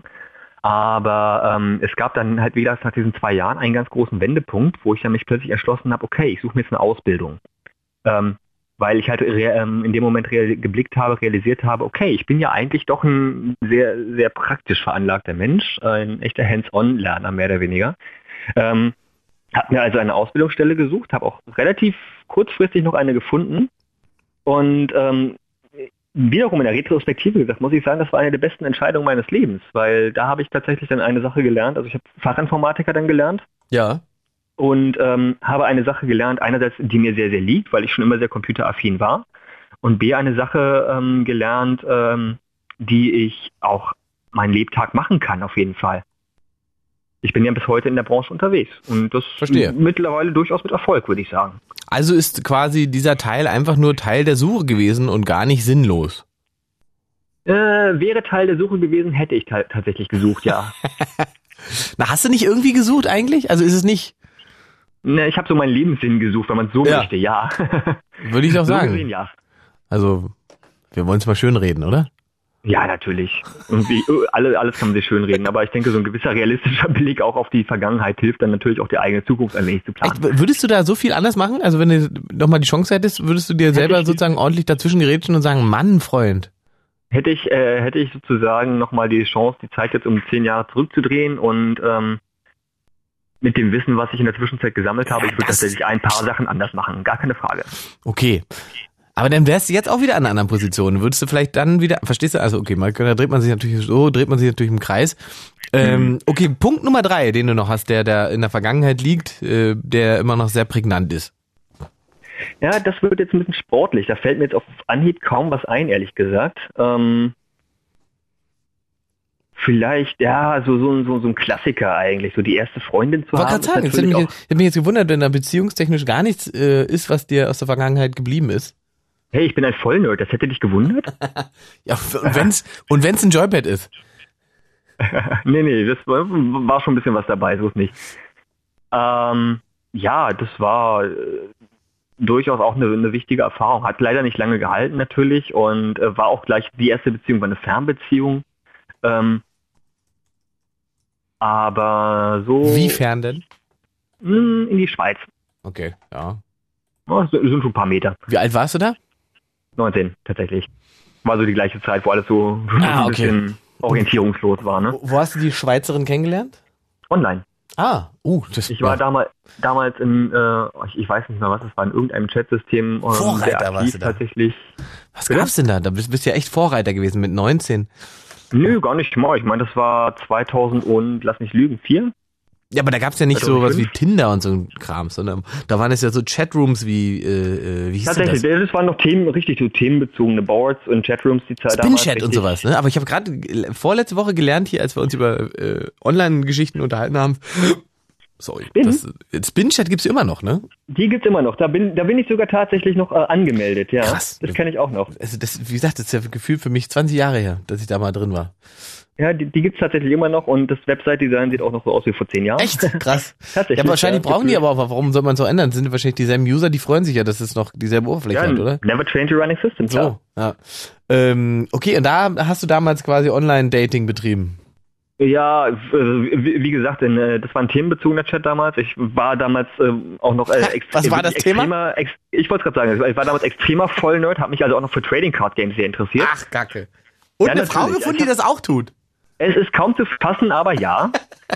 D: Aber ähm, es gab dann halt wieder nach diesen zwei Jahren einen ganz großen Wendepunkt, wo ich dann mich plötzlich entschlossen habe, okay, ich suche mir jetzt eine Ausbildung. Ähm, weil ich halt re- ähm, in dem Moment real- geblickt habe, realisiert habe, okay, ich bin ja eigentlich doch ein sehr, sehr praktisch veranlagter Mensch, ein echter Hands-on-Lerner mehr oder weniger. Ähm, habe mir also eine Ausbildungsstelle gesucht, habe auch relativ kurzfristig noch eine gefunden und ähm, wiederum in der Retrospektive gesagt, muss ich sagen, das war eine der besten Entscheidungen meines Lebens, weil da habe ich tatsächlich dann eine Sache gelernt, also ich habe Fachinformatiker dann gelernt.
A: Ja.
D: Und ähm, habe eine Sache gelernt, einerseits, die mir sehr, sehr liegt, weil ich schon immer sehr computeraffin war. Und B, eine Sache ähm, gelernt, ähm, die ich auch meinen Lebtag machen kann, auf jeden Fall. Ich bin ja bis heute in der Branche unterwegs. Und das
A: Verstehe.
D: Mittlerweile durchaus mit Erfolg, würde ich sagen.
A: Also ist quasi dieser Teil einfach nur Teil der Suche gewesen und gar nicht sinnlos.
D: Äh, wäre Teil der Suche gewesen, hätte ich ta- tatsächlich gesucht, ja.
A: Na, hast du nicht irgendwie gesucht eigentlich? Also ist es nicht...
D: Ne, ich habe so meinen Lebenssinn gesucht, wenn man es so
A: ja.
D: möchte, ja.
A: Würde ich doch
D: so
A: sagen.
D: Gesehen, ja.
A: Also, wir wollen es mal schön reden, oder?
D: Ja, natürlich. Irgendwie, alle, alles kann man sich schön reden, aber ich denke, so ein gewisser realistischer Blick auch auf die Vergangenheit hilft dann natürlich auch die eigene Zukunft ein wenig zu planen.
A: Echt? Würdest du da so viel anders machen? Also wenn du nochmal die Chance hättest, würdest du dir hätte selber sozusagen ordentlich dazwischen gerätschen und sagen, Mann, Freund.
D: Hätte ich, äh, hätte ich sozusagen nochmal die Chance, die Zeit jetzt um zehn Jahre zurückzudrehen und ähm, mit dem Wissen, was ich in der Zwischenzeit gesammelt habe, ja, ich würde tatsächlich ein paar Sachen anders machen, gar keine Frage.
A: Okay. Aber dann wärst du jetzt auch wieder an einer anderen Position. Würdest du vielleicht dann wieder, verstehst du? Also okay, mal da dreht man sich natürlich so, dreht man sich natürlich im Kreis. Ähm, okay, Punkt Nummer drei, den du noch hast, der, der in der Vergangenheit liegt, äh, der immer noch sehr prägnant ist.
D: Ja, das wird jetzt ein bisschen sportlich. Da fällt mir jetzt auf Anhieb kaum was ein, ehrlich gesagt. Ähm, vielleicht, ja, so, so, so, so ein Klassiker eigentlich, so die erste Freundin zu
A: haben. Ich wollte gerade sagen, ich hätte mich, hätte mich jetzt gewundert, wenn da beziehungstechnisch gar nichts äh, ist, was dir aus der Vergangenheit geblieben ist.
D: Hey, ich bin ein Vollnerd, das hätte dich gewundert?
A: Ja, und wenn's, und wenn's ein Joypad ist?
D: nee, nee, das war, war schon ein bisschen was dabei, so ist nicht. Ähm, ja, das war äh, durchaus auch eine, eine wichtige Erfahrung. Hat leider nicht lange gehalten natürlich und äh, war auch gleich die erste Beziehung, war eine Fernbeziehung. Ähm, aber so...
A: Wie fern denn?
D: Mh, in die Schweiz.
A: Okay, ja.
D: Oh, das sind schon ein paar Meter.
A: Wie alt warst du da?
D: neunzehn, tatsächlich. War so die gleiche Zeit, wo alles so
A: ah,
D: ein
A: okay.
D: bisschen orientierungslos war, ne?
A: Wo hast du die Schweizerin kennengelernt?
D: Online.
A: Ah, uh, das
D: Ich war
A: ja.
D: damals damals in, äh, ich, ich weiß nicht mehr was, es war in irgendeinem Chatsystem. Ähm,
A: Vorreiter warst du da.
D: Tatsächlich.
A: Was gab's denn da? Da bist, bist ja echt Vorreiter gewesen mit neunzehn.
D: Nö, gar nicht mal. Ich meine, das war zweitausend und, lass mich lügen, vier?
A: Ja, aber da gab's ja nicht so was wie Tinder und so ein Kram, sondern da waren es ja so Chatrooms wie, äh, wie hieß
D: Tatsächlich,
A: das?
D: das waren noch Themen, richtig so themenbezogene Boards und Chatrooms, die Zeit damals.
A: Spin-Chat und sowas, ne? Aber ich habe gerade vorletzte Woche gelernt hier, als wir uns über äh, Online-Geschichten unterhalten haben. Sorry.
D: Spin?
A: Das, Spin-Chat gibt's immer noch, ne?
D: Die gibt's immer noch. Da bin, da bin ich sogar tatsächlich noch äh, angemeldet, ja.
A: Krass.
D: Das kenne ich auch noch.
A: Also das, wie gesagt, das ist ja gefühlt für mich zwanzig Jahre her, dass ich da mal drin war.
D: Ja, die, die gibt's tatsächlich immer noch und das Website-Design sieht auch noch so aus wie vor zehn Jahren.
A: Echt? Krass.
D: Tatsächlich.
A: Ja, aber wahrscheinlich
D: ja,
A: brauchen die aber auch, warum soll man so ändern? Das sind wahrscheinlich dieselben User, die freuen sich ja, dass es noch dieselbe Oberfläche
D: ja,
A: hat, oder?
D: Never change your running system, klar.
A: So, ja. Ähm, okay, und da hast du damals quasi Online-Dating betrieben?
D: Ja, wie, wie gesagt, in, das war ein themenbezogener Chat damals. Ich war damals äh, auch noch äh, ex-
A: Was war das
D: extremer,
A: Thema?
D: Ex- ich wollte es gerade sagen, ich war damals extremer Vollnerd, habe mich also auch noch für Trading Card Games sehr interessiert.
A: Ach, Kacke. Und
D: Ja,
A: eine Frau
D: natürlich.
A: gefunden, die das auch tut.
D: Es ist kaum zu fassen, aber ja.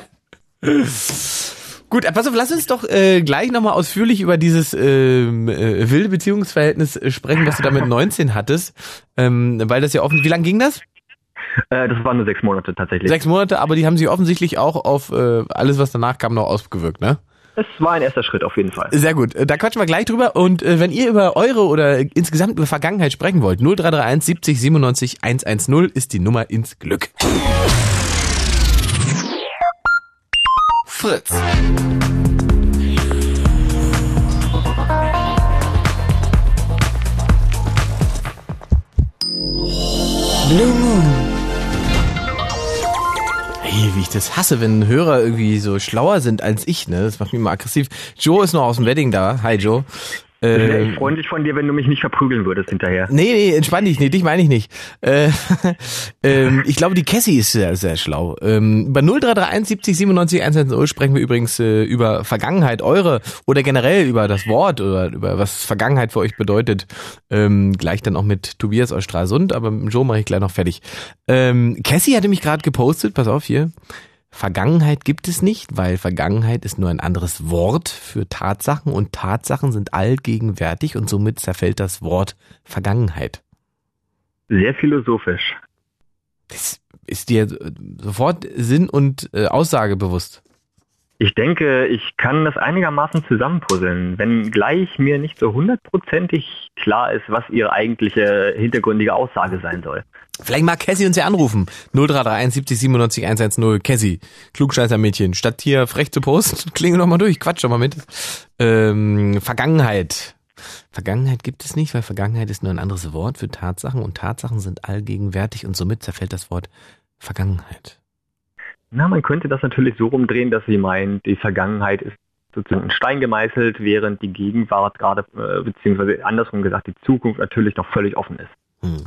A: Gut, pass auf, lass uns doch äh, gleich nochmal ausführlich über dieses ähm, äh, wilde Beziehungsverhältnis äh, sprechen, was du da mit neunzehn hattest. Ähm, weil das ja offen. Wie lange ging das?
D: Äh, das waren nur sechs Monate tatsächlich.
A: Sechs Monate, aber die haben sich offensichtlich auch auf äh, alles, was danach kam, noch ausgewirkt, ne?
D: Es war ein erster Schritt auf jeden Fall.
A: Sehr gut, da quatschen wir gleich drüber. Und äh, wenn ihr über eure oder insgesamt über Vergangenheit sprechen wollt, null drei drei eins siebzig siebenundneunzig hundertzehn ist die Nummer ins Glück. Fritz.
B: Blue Moon.
A: Hey, wie ich das hasse, wenn Hörer irgendwie so schlauer sind als ich, ne? Das macht mich immer aggressiv. Joe ist noch aus dem Wedding da. Hi, Joe.
D: Es wäre
A: Ähm,
D: echt freundlich von dir, wenn du mich nicht verprügeln würdest hinterher.
A: Nee, nee, entspann dich, nee, dich meine ich nicht. Äh, ähm, ich glaube, die Cassie ist sehr, sehr schlau. Ähm, bei null drei drei eins siebzig siebenundneunzig hundertzehn sprechen wir übrigens äh, über Vergangenheit, eure, oder generell über das Wort oder über was Vergangenheit für euch bedeutet. Ähm, gleich dann auch mit Tobias aus Stralsund, aber mit Joe mache ich gleich noch fertig. Ähm, Cassie hatte mich gerade gepostet, pass auf hier. Vergangenheit gibt es nicht, weil Vergangenheit ist nur ein anderes Wort für Tatsachen und Tatsachen sind allgegenwärtig und somit zerfällt das Wort Vergangenheit.
D: Sehr philosophisch.
A: Das ist dir sofort Sinn und äh, Aussage bewusst.
D: Ich denke, ich kann das einigermaßen zusammenpuzzeln, wenn gleich mir nicht so hundertprozentig klar ist, was ihre eigentliche hintergründige Aussage sein soll.
A: Vielleicht mag Cassie uns ja anrufen. null drei drei eins siebzig siebenundneunzig hundertzehn. Cassie, Klugscheißer-Mädchen. Statt hier frech zu posten, klingel doch mal durch, quatsch doch mal mit. Ähm, Vergangenheit. Vergangenheit gibt es nicht, weil Vergangenheit ist nur ein anderes Wort für Tatsachen und Tatsachen sind allgegenwärtig und somit zerfällt das Wort Vergangenheit.
D: Na, man könnte das natürlich so rumdrehen, dass sie meint, die Vergangenheit ist sozusagen in Stein gemeißelt, während die Gegenwart gerade, äh, beziehungsweise andersrum gesagt, die Zukunft natürlich noch völlig offen ist.
A: Hm.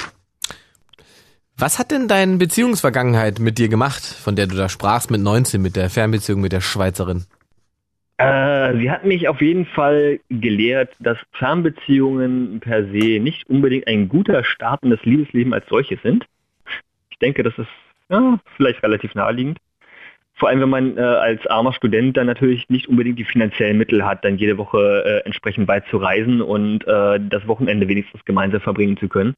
A: Was hat denn deine Beziehungsvergangenheit mit dir gemacht, von der du da sprachst mit neunzehn, mit der Fernbeziehung mit der Schweizerin?
D: Äh, sie hat mich auf jeden Fall gelehrt, dass Fernbeziehungen per se nicht unbedingt ein guter Start in das Liebesleben als solches sind. Ich denke, das ist ja, vielleicht relativ naheliegend. Vor allem, wenn man äh, als armer Student dann natürlich nicht unbedingt die finanziellen Mittel hat, dann jede Woche äh, entsprechend weit zu reisen und äh, das Wochenende wenigstens gemeinsam verbringen zu können.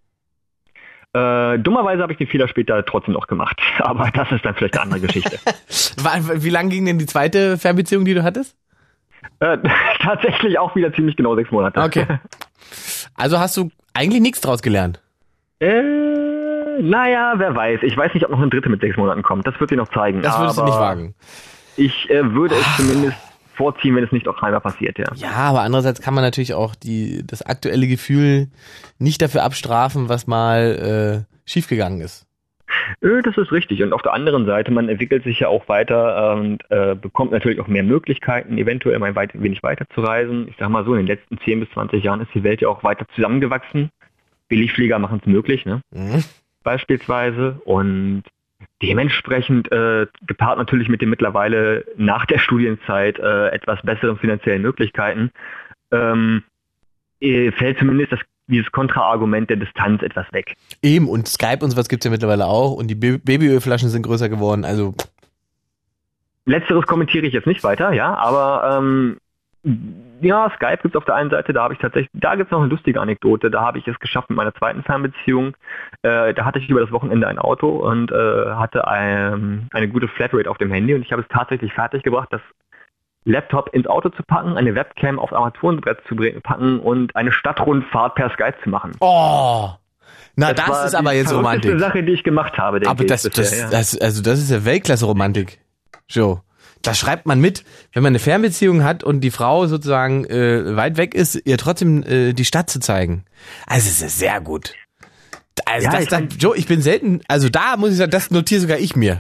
D: Äh, dummerweise habe ich den Fehler später trotzdem noch gemacht, aber das ist dann vielleicht eine andere Geschichte.
A: Wie lang ging denn die zweite Fernbeziehung, die du hattest?
D: Äh, tatsächlich auch wieder ziemlich genau sechs Monate.
A: Okay. Also hast du eigentlich nichts draus gelernt?
D: Äh, naja, wer weiß. Ich weiß nicht, ob noch eine dritte mit sechs Monaten kommt. Das wird sie noch zeigen.
A: Das würdest
D: aber
A: du nicht wagen.
D: Ich äh, würde es zumindest vorziehen, wenn es nicht auch einmal passiert, ja.
A: Ja, aber andererseits kann man natürlich auch die das aktuelle Gefühl nicht dafür abstrafen, was mal äh, schiefgegangen ist.
D: Äh, das ist richtig. Und auf der anderen Seite, man entwickelt sich ja auch weiter und äh, bekommt natürlich auch mehr Möglichkeiten, eventuell mal weit, wenig weiter zu reisen. Ich sag mal so, in den letzten zehn bis zwanzig Jahren ist die Welt ja auch weiter zusammengewachsen. Billigflieger machen es möglich, ne?
A: Mhm.
D: Beispielsweise. Und dementsprechend äh, gepaart natürlich mit den mittlerweile nach der Studienzeit äh, etwas besseren finanziellen Möglichkeiten, ähm, äh, fällt zumindest das, dieses Kontraargument der Distanz etwas weg.
A: Eben, und Skype und sowas gibt's ja mittlerweile auch und die Ba- Babyölflaschen sind größer geworden, also
D: Letzteres kommentiere ich jetzt nicht weiter, ja, aber ähm, ja, Skype gibt's auf der einen Seite, da habe ich tatsächlich, da gibt's noch eine lustige Anekdote, da habe ich es geschafft mit meiner zweiten Fernbeziehung, äh, da hatte ich über das Wochenende ein Auto und äh, hatte ein, eine gute Flatrate auf dem Handy und ich habe es tatsächlich fertiggebracht, das Laptop ins Auto zu packen, eine Webcam aufs Armaturenbrett zu packen und eine Stadtrundfahrt per Skype zu machen.
A: oh, na das,
D: war
A: ist aber
D: die
A: jetzt
D: verrückteste
A: Romantik.
D: Sache, die ich gemacht habe, denke
A: Aber
D: ich.
A: das,
D: bisher,
A: das,
D: ja.
A: das, also das ist ja Weltklasse-Romantik. Joe. Das schreibt man mit, wenn man eine Fernbeziehung hat und die Frau sozusagen äh, weit weg ist, ihr trotzdem äh, die Stadt zu zeigen. Also es ist sehr gut. Also
D: Ja,
A: das,
D: ich
A: das, Joe, ich bin selten, also da muss ich sagen, das notiere sogar ich mir.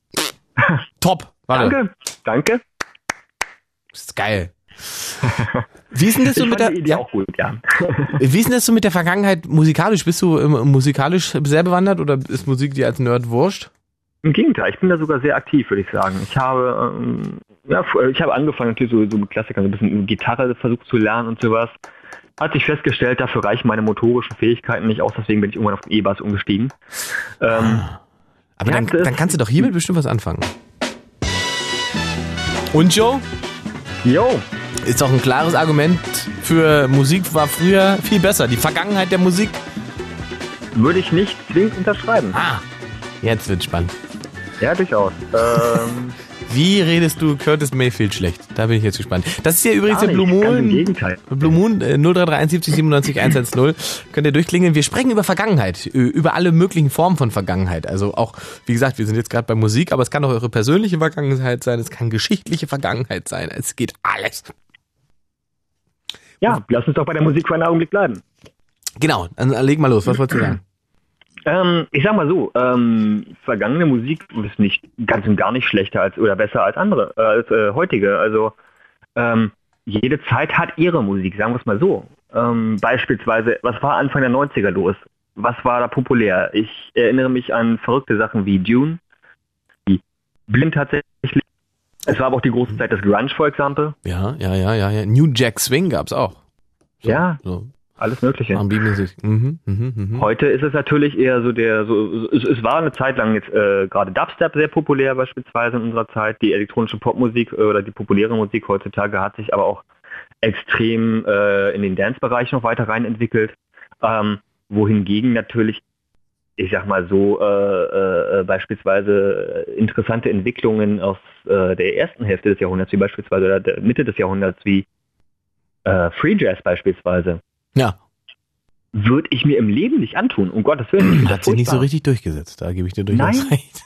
A: Top. Warte.
D: Danke, danke.
A: Das ist geil. Wie ist denn das so
D: Ich
A: mit
D: fand
A: der,
D: die Idee
A: ja,
D: auch gut, ja.
A: wie ist denn das so mit der Vergangenheit musikalisch? Bist du ähm, musikalisch sehr bewandert oder ist Musik dir als Nerd wurscht?
D: Im Gegenteil, ich bin da sogar sehr aktiv, würde ich sagen. Ich habe, ähm, ja, ich habe angefangen natürlich so, so mit Klassikern, so ein bisschen Gitarre versucht zu lernen und sowas. Hat sich festgestellt, dafür reichen meine motorischen Fähigkeiten nicht aus, deswegen bin ich irgendwann auf den E-Bass umgestiegen. Ähm,
A: Aber dann, dann kannst du doch hiermit bestimmt was anfangen. Und Joe?
D: Jo.
A: Ist doch ein klares Argument für Musik war früher viel besser. Die Vergangenheit der Musik.
D: Würde ich nicht zwingend unterschreiben.
A: Ah, jetzt wird's spannend.
D: Ja, durchaus. Ähm,
A: Wie redest du Curtis Mayfield schlecht? Da bin ich jetzt gespannt. Das ist ja übrigens
D: gar
A: der
D: nicht,
A: Blue
D: ganz im
A: Moon.
D: Gegenteil.
A: Blue Moon äh, null drei drei eins sieben sieben neun eins eins null. Könnt ihr durchklingeln. Wir sprechen über Vergangenheit, äh, über alle möglichen Formen von Vergangenheit. Also auch, wie gesagt, wir sind jetzt gerade bei Musik, aber es kann auch eure persönliche Vergangenheit sein, es kann geschichtliche Vergangenheit sein. Es geht alles.
D: Ja, lass uns doch bei der Musik für einen Augenblick bleiben.
A: Genau, dann leg mal los. Was wolltest du sagen?
D: Ähm, ich sag mal so, ähm, vergangene Musik ist nicht ganz und gar nicht schlechter als oder besser als andere, äh, als äh, heutige. Also ähm, jede Zeit hat ihre Musik, sagen wir es mal so. Ähm, beispielsweise, was war Anfang der neunziger los? Was war da populär? Ich erinnere mich an verrückte Sachen wie Dune, wie Blind tatsächlich. Es war aber auch die große Zeit des Grunge, for example.
A: Ja, ja, ja, ja, ja. New Jack Swing gab's auch. So,
D: ja.
A: So.
D: Alles Mögliche.
A: R und B-Musik. Mhm, mhm, mhm.
D: Heute ist es natürlich eher so der, so es, es war eine Zeit lang jetzt äh, gerade Dubstep sehr populär beispielsweise in unserer Zeit. Die elektronische Popmusik äh, oder die populäre Musik heutzutage hat sich aber auch extrem äh, in den Dance-Bereich noch weiter rein entwickelt. Ähm, wohingegen natürlich, ich sag mal so, äh, äh, beispielsweise interessante Entwicklungen aus äh, der ersten Hälfte des Jahrhunderts, wie beispielsweise oder der Mitte des Jahrhunderts, wie äh, Free Jazz beispielsweise.
A: Ja.
D: Würde ich mir im Leben nicht antun, um Gottes Willen.
A: Hat sich nicht so richtig durchgesetzt, da gebe ich dir durchaus
D: Nein.
A: recht.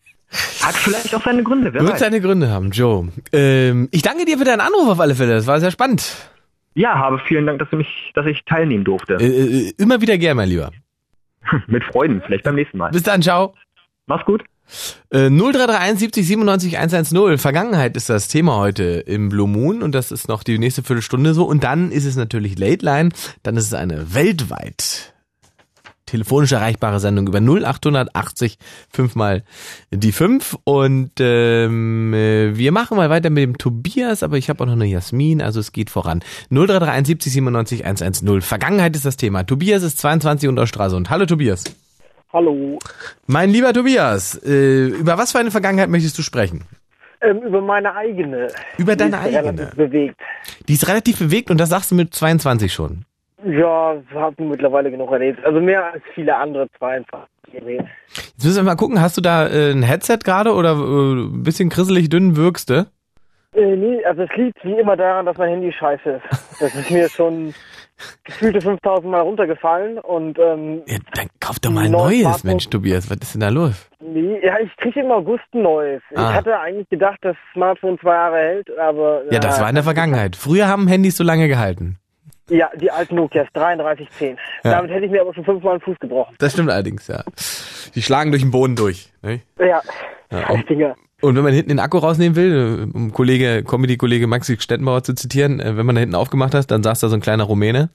D: Hat vielleicht auch seine Gründe, wer
A: Wird
D: weiß.
A: seine Gründe haben, Joe. Ähm, ich danke dir für deinen Anruf auf alle Fälle, das war sehr spannend.
D: Ja, habe vielen Dank, dass du mich, dass ich teilnehmen durfte.
A: Äh, äh, immer wieder gern, mein Lieber.
D: Mit Freuden, vielleicht beim nächsten Mal.
A: Bis dann, ciao.
D: Mach's gut.
A: Äh, null drei drei eins sieben sieben neun eins eins null. Vergangenheit ist das Thema heute im Blue Moon und das ist noch die nächste Viertelstunde so. Und dann ist es natürlich Late Line. Dann ist es eine weltweit telefonisch erreichbare Sendung über null acht achtzig fünfmal die fünf. Und ähm, wir machen mal weiter mit dem Tobias, aber ich habe auch noch eine Jasmin, also es geht voran. null drei drei eins sieben sieben neun eins eins null. Vergangenheit ist das Thema. Tobias ist zweiundzwanzig und aus Stralsund. Hallo Tobias.
E: Hallo.
A: Mein lieber Tobias, äh, über was für eine Vergangenheit möchtest du sprechen?
E: Ähm, über meine eigene.
A: Über
E: Die
A: deine
E: ist
A: eigene?
E: relativ bewegt.
A: Die ist relativ bewegt und das sagst du mit zweiundzwanzig schon.
E: Ja, haben mittlerweile genug erlebt. Also mehr als viele andere zweiundzwanzig.
A: Jetzt müssen wir mal gucken, hast du da äh, ein Headset gerade oder äh, ein bisschen grisselig dünn wirkst du?
E: Äh, nee, also es liegt wie immer daran, dass mein Handy scheiße ist. Das ist mir schon gefühlte fünftausend Mal runtergefallen und ähm,
A: Ja, dann kauf doch mal ein
E: neues
A: neues,
E: Smartphone.
A: Mensch Tobias, was ist denn da los?
E: nee, ja, ich kriege im August ein neues.
A: Ah.
E: Ich hatte eigentlich gedacht, dass das Smartphone zwei Jahre hält, aber...
A: Ja, das war in der Vergangenheit. Früher haben Handys so lange gehalten.
E: Ja, die alten Nokias, dreiunddreißig zehn.
A: Ja.
E: Damit hätte ich mir aber schon fünfmal den Fuß gebrochen.
A: Das stimmt allerdings, ja. Die schlagen durch den Boden durch. Ne?
E: Ja,
A: Ja,
E: scheiß Dinger.
A: Und wenn man hinten den Akku rausnehmen will, um Kollege, Comedy-Kollege Maxi Stettenbauer zu zitieren, äh, wenn man da hinten aufgemacht hat, dann saß da so ein kleiner Rumäne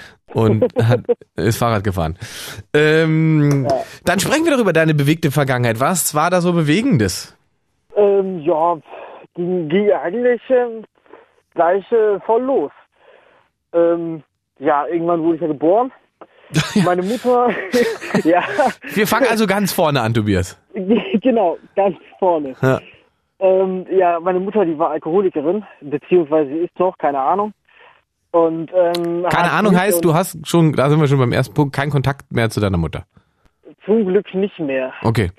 A: und hat ist Fahrrad gefahren. Ähm,
E: Ja.
A: Dann sprechen wir doch über deine bewegte Vergangenheit. Was war da so Bewegendes?
E: Ähm, ja, ging, ging eigentlich ähm, gleich äh, voll los. Ähm, ja, irgendwann wurde ich ja geboren. Meine Mutter, ja,
A: Wir fangen also ganz vorne an, Tobias.
E: genau, ganz vorne.
A: Ja.
E: Ähm, ja, meine Mutter, die war Alkoholikerin, beziehungsweise sie ist noch, keine Ahnung. Und ähm,
A: Keine
E: hat
A: Ahnung
E: mich
A: heißt,
E: und
A: du hast schon, da sind wir schon beim ersten Punkt, keinen Kontakt mehr zu deiner Mutter.
E: zum Glück nicht mehr.
A: Okay.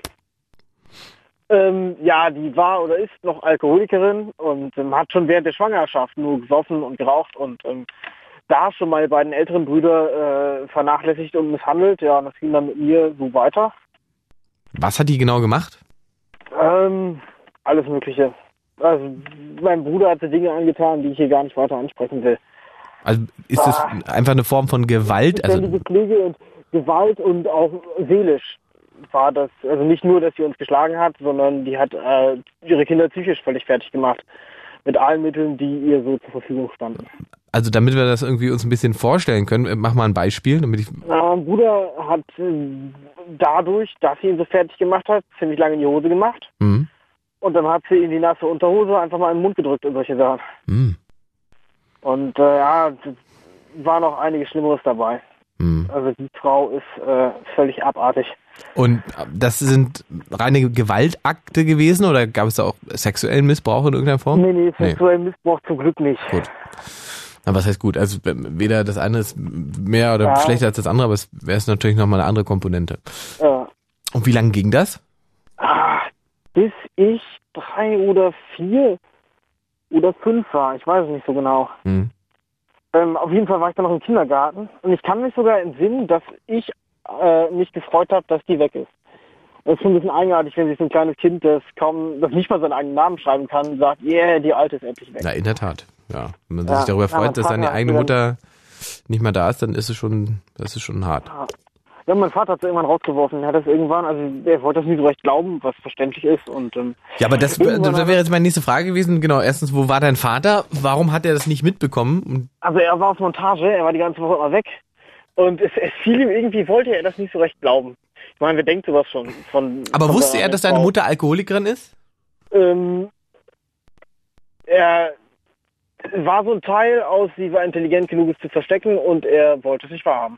E: Ähm, ja, die war oder ist noch Alkoholikerin und ähm, hat schon während der Schwangerschaft nur gesoffen und geraucht und ähm, da schon meine beiden älteren Brüder äh, vernachlässigt und misshandelt. Ja, und das ging dann mit mir so weiter.
A: Was hat die genau gemacht?
E: Ähm, alles Mögliche. Also mein Bruder hatte Dinge angetan, die ich hier gar nicht weiter ansprechen will.
A: Also ist das einfach eine Form von Gewalt? Also
E: Ständige Pflege und Gewalt und auch seelisch war das. Also nicht nur, dass sie uns geschlagen hat, sondern die hat äh, ihre Kinder psychisch völlig fertig gemacht. Mit allen Mitteln, die ihr so zur Verfügung standen.
A: Also damit wir das irgendwie uns ein bisschen vorstellen können, mach mal ein Beispiel, damit ich.
E: Ähm, mein Bruder hat äh, dadurch, dass sie ihn so fertig gemacht hat, ziemlich lange in die Hose gemacht.
A: Mhm.
E: Und dann hat sie in die nasse Unterhose einfach mal in den Mund gedrückt und solche Sachen.
A: Mhm.
E: Und äh, ja, war noch einiges Schlimmeres dabei.
A: Mhm.
E: Also die Frau ist äh, völlig abartig.
A: Und das sind reine Gewaltakte gewesen oder gab es da auch sexuellen Missbrauch in irgendeiner Form?
E: Nee, nee, sexuellen Missbrauch zum Glück nicht.
A: Gut. Na, was heißt gut? Also weder das eine ist mehr oder
E: Ja.
A: schlechter als das andere, aber es wäre es natürlich nochmal eine andere Komponente.
E: Ja.
A: Und wie lange ging das?
E: Ah, bis ich drei oder vier oder fünf war, ich weiß es nicht so genau.
A: Hm.
E: Ähm, auf jeden Fall war ich dann noch im Kindergarten und ich kann mich sogar entsinnen, dass ich äh, mich gefreut habe, dass die weg ist. Das ist schon ein bisschen eigenartig, wenn sich so ein kleines Kind, das kaum, das nicht mal seinen eigenen Namen schreiben kann, sagt, yeah, die Alte ist endlich weg.
A: Na, in der Tat. Ja. Wenn man
E: Ja.
A: sich darüber
E: Ja,
A: freut,
E: mein
A: dass seine
E: Vater
A: eigene
E: hat
A: Mutter nicht mehr da ist, dann ist es schon, das ist schon hart.
E: Ja, mein Vater hat es irgendwann rausgeworfen. Er hat das irgendwann, also er wollte das nie so recht glauben, was verständlich ist. Und ähm,
A: Ja, aber das,
E: irgendwann
A: das
E: hat
A: wäre jetzt meine nächste Frage gewesen. Genau, erstens, wo war dein Vater? Warum hat er das nicht mitbekommen? Und
E: Also er war auf Montage, er war die ganze Woche immer weg. Und es, es fiel ihm irgendwie, wollte er das nicht so recht glauben. Ich meine, wer denkt sowas schon? Von,
A: aber
E: von
A: wusste
E: der-
A: er, dass deine
E: Frau.
A: Mutter Alkoholikerin ist?
E: Ähm, er war so ein Teil aus, sie war intelligent genug, es zu verstecken und er wollte es nicht wahrhaben.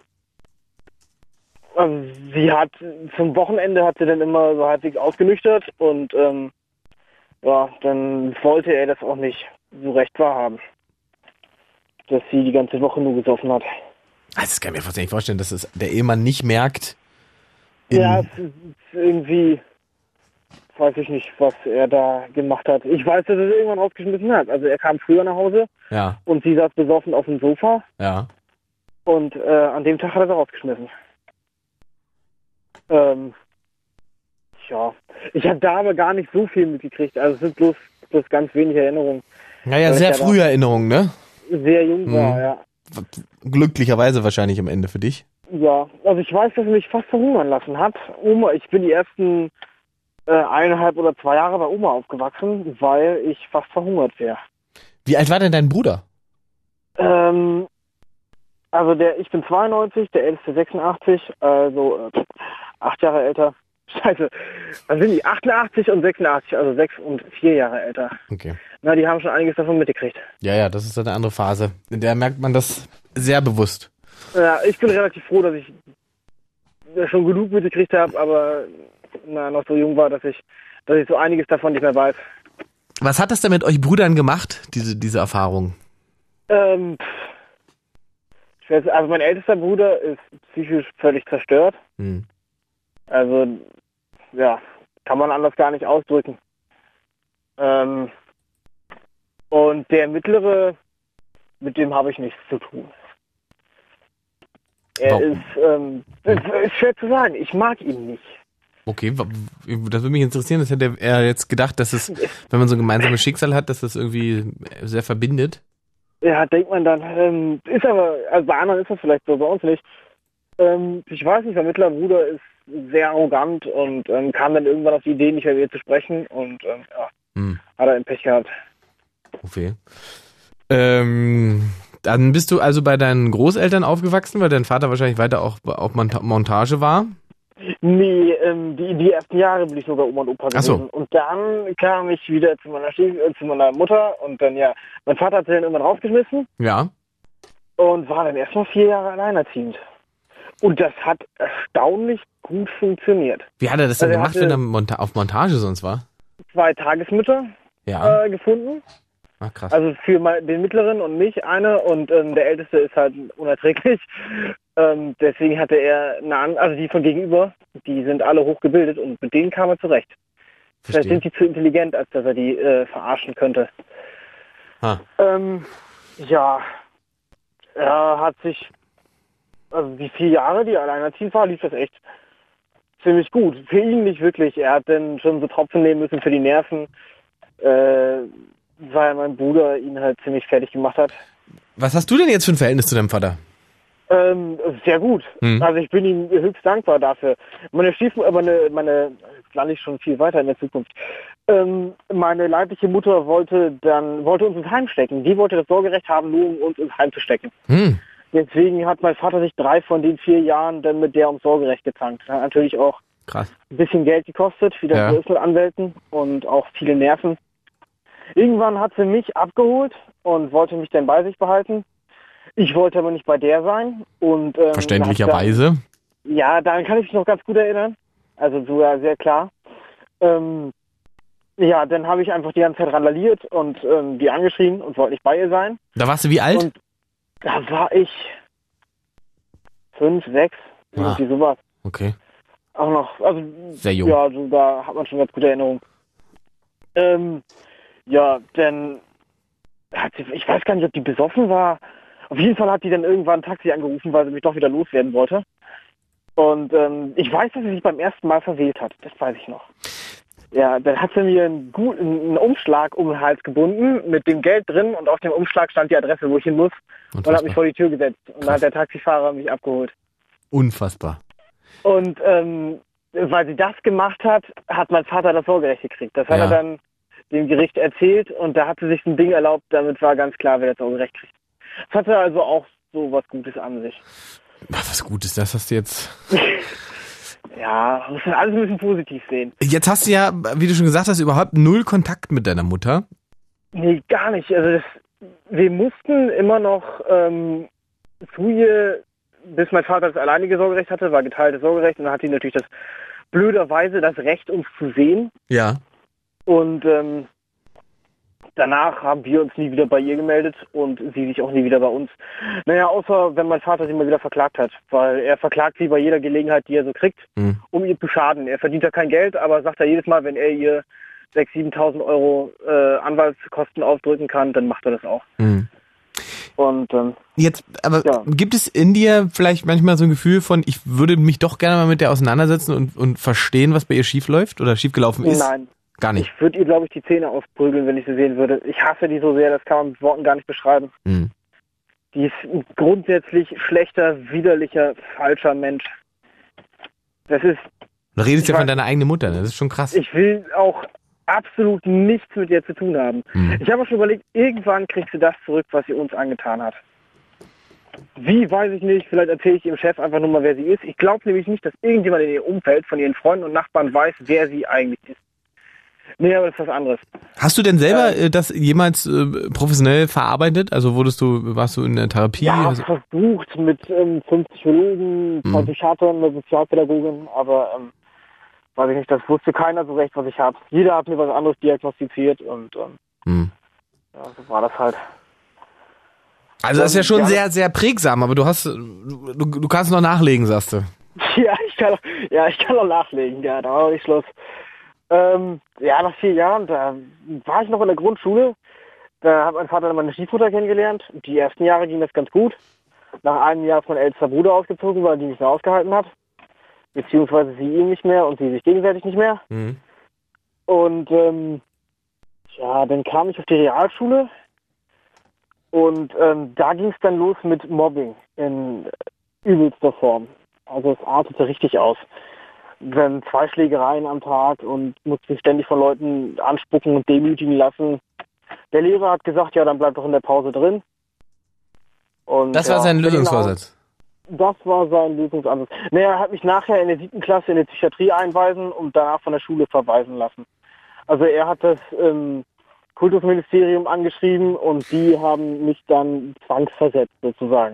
E: Also sie hat, zum Wochenende hat sie dann immer so halbwegs ausgenüchtert und ähm, ja, dann wollte er das auch nicht so recht wahrhaben, dass sie die ganze Woche nur gesoffen hat.
A: Also das kann ich mir fast nicht vorstellen, dass es der Ehemann nicht merkt. in-
E: Ja, es ist irgendwie, weiß ich nicht, was er da gemacht hat. Ich weiß, dass er es irgendwann rausgeschmissen hat. Also er kam früher nach Hause
A: ja,
E: und sie saß besoffen auf dem Sofa
A: ja.
E: und äh, an dem Tag hat er sie rausgeschmissen. Ähm, ja, ich habe da aber gar nicht so viel mitgekriegt. Also es sind bloß, bloß ganz wenig Erinnerungen.
A: Naja,
E: Weil
A: sehr
E: ich ja
A: frühe Erinnerungen, ne?
E: Sehr jung war,
A: Mhm.
E: ja.
A: Glücklicherweise wahrscheinlich am Ende für dich.
E: Ja, also ich weiß, dass er mich fast verhungern lassen hat. Oma, ich bin die ersten äh, eineinhalb oder zwei Jahre bei Oma aufgewachsen, weil ich fast verhungert wäre.
A: Wie alt war denn dein Bruder?
E: Ähm, also der, ich bin zweiundneunzig, der älteste sechsundachtzig, also äh, acht Jahre älter. Scheiße, was sind die? achtundachtzig und sechsundachtzig, also sechs und vier Jahre älter.
A: Okay.
E: Na, die haben schon einiges davon mitgekriegt.
A: Ja, ja, das ist eine andere Phase. In der merkt man das sehr bewusst.
E: Ja, ich bin relativ froh, dass ich schon genug mitgekriegt habe, aber na, noch so jung war, dass ich, dass ich so einiges davon nicht mehr weiß.
A: Was hat das denn mit euch Brüdern gemacht, diese, diese Erfahrung?
E: Ähm, pff. Ich weiß, also mein ältester Bruder ist psychisch völlig zerstört.
A: Hm.
E: Also, ja, kann man anders gar nicht ausdrücken. Ähm, und der mittlere, mit dem habe ich nichts zu tun. Er
A: Warum?
E: ist, ähm, es ist schwer zu sagen, ich mag ihn nicht.
A: Okay, wa- das würde mich interessieren. Das hätte er jetzt gedacht, dass es, wenn man so ein gemeinsames Schicksal hat, dass das irgendwie sehr verbindet.
E: Ja, denkt man dann, ähm, ist aber, also bei anderen ist das vielleicht so, bei uns nicht. Ähm, ich weiß nicht, mein mittlerer Bruder ist sehr arrogant und ähm, kam dann irgendwann auf die Idee, nicht mehr mit ihr zu sprechen und ähm, ja,
A: Hm.
E: hat er ein Pech gehabt.
A: Okay. Ähm, dann bist du also bei deinen Großeltern aufgewachsen, weil dein Vater wahrscheinlich weiter auch auf Monta- Montage war.
E: Nee, ähm, die, die ersten Jahre bin ich sogar Oma und Opa
A: Ach so.
E: gewesen. Und dann kam ich wieder zu meiner, Stief äh, zu meiner Mutter und dann, ja, mein Vater hat sie dann irgendwann rausgeschmissen
A: Ja.
E: und war dann erstmal vier Jahre alleinerziehend. Und das hat erstaunlich gut funktioniert.
A: Wie hat er das denn
E: Also er
A: gemacht,
E: hatte-
A: wenn er Monta- auf Montage sonst war?
E: Zwei Tagesmütter
A: Ja.
E: äh, gefunden.
A: Ach, krass.
E: Also für mein, den mittleren und mich eine und ähm, der älteste ist halt unerträglich. Ähm, deswegen hatte er eine an, also die von gegenüber, die sind alle hochgebildet und mit denen kam er zurecht. Vielleicht
A: Verstehe.
E: sind die zu intelligent, als dass er die äh, verarschen könnte.
A: Ha.
E: Ähm, ja, er hat sich, also die vier Jahre, die er alleinerziehend war, lief das echt ziemlich gut. Für ihn nicht wirklich. Er hat dann schon so Tropfen nehmen müssen für die Nerven, äh, weil mein Bruder ihn halt ziemlich fertig gemacht hat.
A: Was hast du denn jetzt für ein Verhältnis zu deinem Vater?
E: Ähm, sehr gut.
A: Hm.
E: Also ich bin ihm höchst dankbar dafür. Meine Stiefmutter, meine, meine, jetzt lande ich schon viel weiter in der Zukunft. Ähm, meine leibliche Mutter wollte dann, wollte uns ins Heim stecken. Die wollte das Sorgerecht haben, nur um uns ins Heim zu stecken.
A: Hm.
E: Deswegen hat mein Vater sich drei von den vier Jahren dann mit der ums Sorgerecht gezankt. Das hat natürlich auch
A: Krass.
E: ein bisschen Geld gekostet, wie das
A: Ja.
E: so ist mit Anwälten und auch viele Nerven. Irgendwann hat sie mich abgeholt und wollte mich dann bei sich behalten. Ich wollte aber nicht bei der sein. Und, ähm,
A: Verständlicherweise.
E: Dann, ja, daran kann ich mich noch ganz gut erinnern. Also sogar sehr klar. Ähm, ja, dann habe ich einfach die ganze Zeit randaliert und ähm, die angeschrien und wollte nicht bei ihr sein.
A: Da warst du wie alt?
E: Und da war ich fünf, sechs,
A: Ah.
E: irgendwie sowas.
A: Okay.
E: Auch noch, also
A: Sehr jung.
E: ja, also, da hat man schon ganz gute Erinnerungen. Ähm, ja, dann hat sie, ich weiß gar nicht, ob die besoffen war. Auf jeden Fall hat die dann irgendwann ein Taxi angerufen, weil sie mich doch wieder loswerden wollte. Und ähm, ich weiß, dass sie sich beim ersten Mal verwählt hat. Das weiß ich noch. Ja, dann hat sie mir einen, guten, einen Umschlag um den Hals gebunden mit dem Geld drin und auf dem Umschlag stand die Adresse, wo ich hin muss. Und hat mich vor die Tür gesetzt. Und dann hat der Taxifahrer mich abgeholt.
A: Unfassbar.
E: Und ähm, weil sie das gemacht hat, hat mein Vater das Sorgerecht gekriegt. Das hat
A: Ja.
E: er dann dem Gericht erzählt und da hat sie sich ein Ding erlaubt, damit war ganz klar, wer das Sorgerecht kriegt. Das hatte also auch so was Gutes an sich.
A: Ach, was Gutes, das hast du jetzt.
E: Ja, muss man alles ein bisschen positiv sehen.
A: Jetzt hast du ja, wie du schon gesagt hast, überhaupt null Kontakt mit deiner Mutter.
E: Nee, gar nicht. Also das, wir mussten immer noch ähm, zu ihr, bis mein Vater das alleinige Sorgerecht hatte, war geteiltes Sorgerecht und dann hat sie natürlich das blöderweise das Recht, uns zu sehen.
A: Ja.
E: Und ähm, danach haben wir uns nie wieder bei ihr gemeldet und sie sich auch nie wieder bei uns. Naja, außer wenn mein Vater sie mal wieder verklagt hat, weil er verklagt sie bei jeder Gelegenheit, die er so kriegt,
A: Mhm.
E: um ihr zu schaden. Er verdient ja kein Geld, aber sagt er jedes Mal, wenn er ihr sechstausend, siebentausend Euro äh, Anwaltskosten aufdrücken kann, dann macht er das auch.
A: Mhm.
E: Und ähm,
A: Jetzt, aber
E: Ja.
A: gibt es in dir vielleicht manchmal so ein Gefühl von, ich würde mich doch gerne mal mit der auseinandersetzen und, und verstehen, was bei ihr schief läuft oder schiefgelaufen ist?
E: nein,
A: Gar nicht.
E: ich würde ihr, glaube ich, die Zähne ausprügeln, wenn ich sie sehen würde. Ich hasse die so sehr, das kann man mit Worten gar nicht beschreiben.
A: Mhm.
E: Die ist ein grundsätzlich schlechter, widerlicher, falscher Mensch. Das ist,
A: Du redest
E: Ich
A: ja von
E: weiß-
A: deiner eigenen Mutter, ne? Das ist schon krass.
E: ich will auch absolut nichts mit ihr zu tun haben.
A: Mhm.
E: Ich habe auch schon überlegt, irgendwann kriegt sie das zurück, was sie uns angetan hat. Wie, weiß ich nicht. Vielleicht erzähle ich ihrem Chef einfach nur mal, wer sie ist. Ich glaube nämlich nicht, dass irgendjemand in ihr Umfeld von ihren Freunden und Nachbarn weiß, wer sie eigentlich ist. Nee, aber das ist was anderes.
A: Hast du denn selber äh, das jemals äh, professionell verarbeitet? Also wurdest du, warst du in der Therapie?
E: Ja,
A: Also,
E: versucht mit ähm, fünf Psychologen, zwei
A: Mhm.
E: Psychiatern, einer Sozialpädagogin, aber ähm, weiß ich nicht, das wusste keiner so recht, was ich habe. Jeder hat mir was anderes diagnostiziert und ähm,
A: mhm.
E: ja, so war das halt.
A: also das ist ja schon
E: Ja.
A: sehr, sehr prägsam, aber du hast, du, du kannst noch nachlegen, sagst du.
E: Ja, ich kann auch, ja, ich kann auch nachlegen, ja, da war ich Schluss. Ähm, ja, nach vier Jahren, da war ich noch in der Grundschule. Da hat mein Vater dann meine Stiefmutter kennengelernt. Die ersten Jahre ging das ganz gut. Nach einem Jahr ist mein ältester Bruder ausgezogen, weil die nicht mehr ausgehalten hat. Beziehungsweise sie ihn nicht mehr und sie sich gegenseitig nicht mehr.
A: Mhm.
E: Und ähm, ja, dann kam ich auf die Realschule. Und ähm, da ging es dann los mit Mobbing in übelster Form. Also es artete richtig aus. Dann zwei Schlägereien am Tag und musste sich ständig von Leuten anspucken und demütigen lassen. Der Lehrer hat gesagt, ja, dann bleib doch in der Pause drin. Und,
A: Das
E: ja,
A: war sein
E: bin ich nach
A: Lösungsvorsatz.
E: Hause- Das war sein Lösungsansatz. Naja, er hat mich nachher in der siebten Klasse in die Psychiatrie einweisen und danach von der Schule verweisen lassen. Also er hat das ähm, Kultusministerium angeschrieben und die haben mich dann zwangsversetzt sozusagen.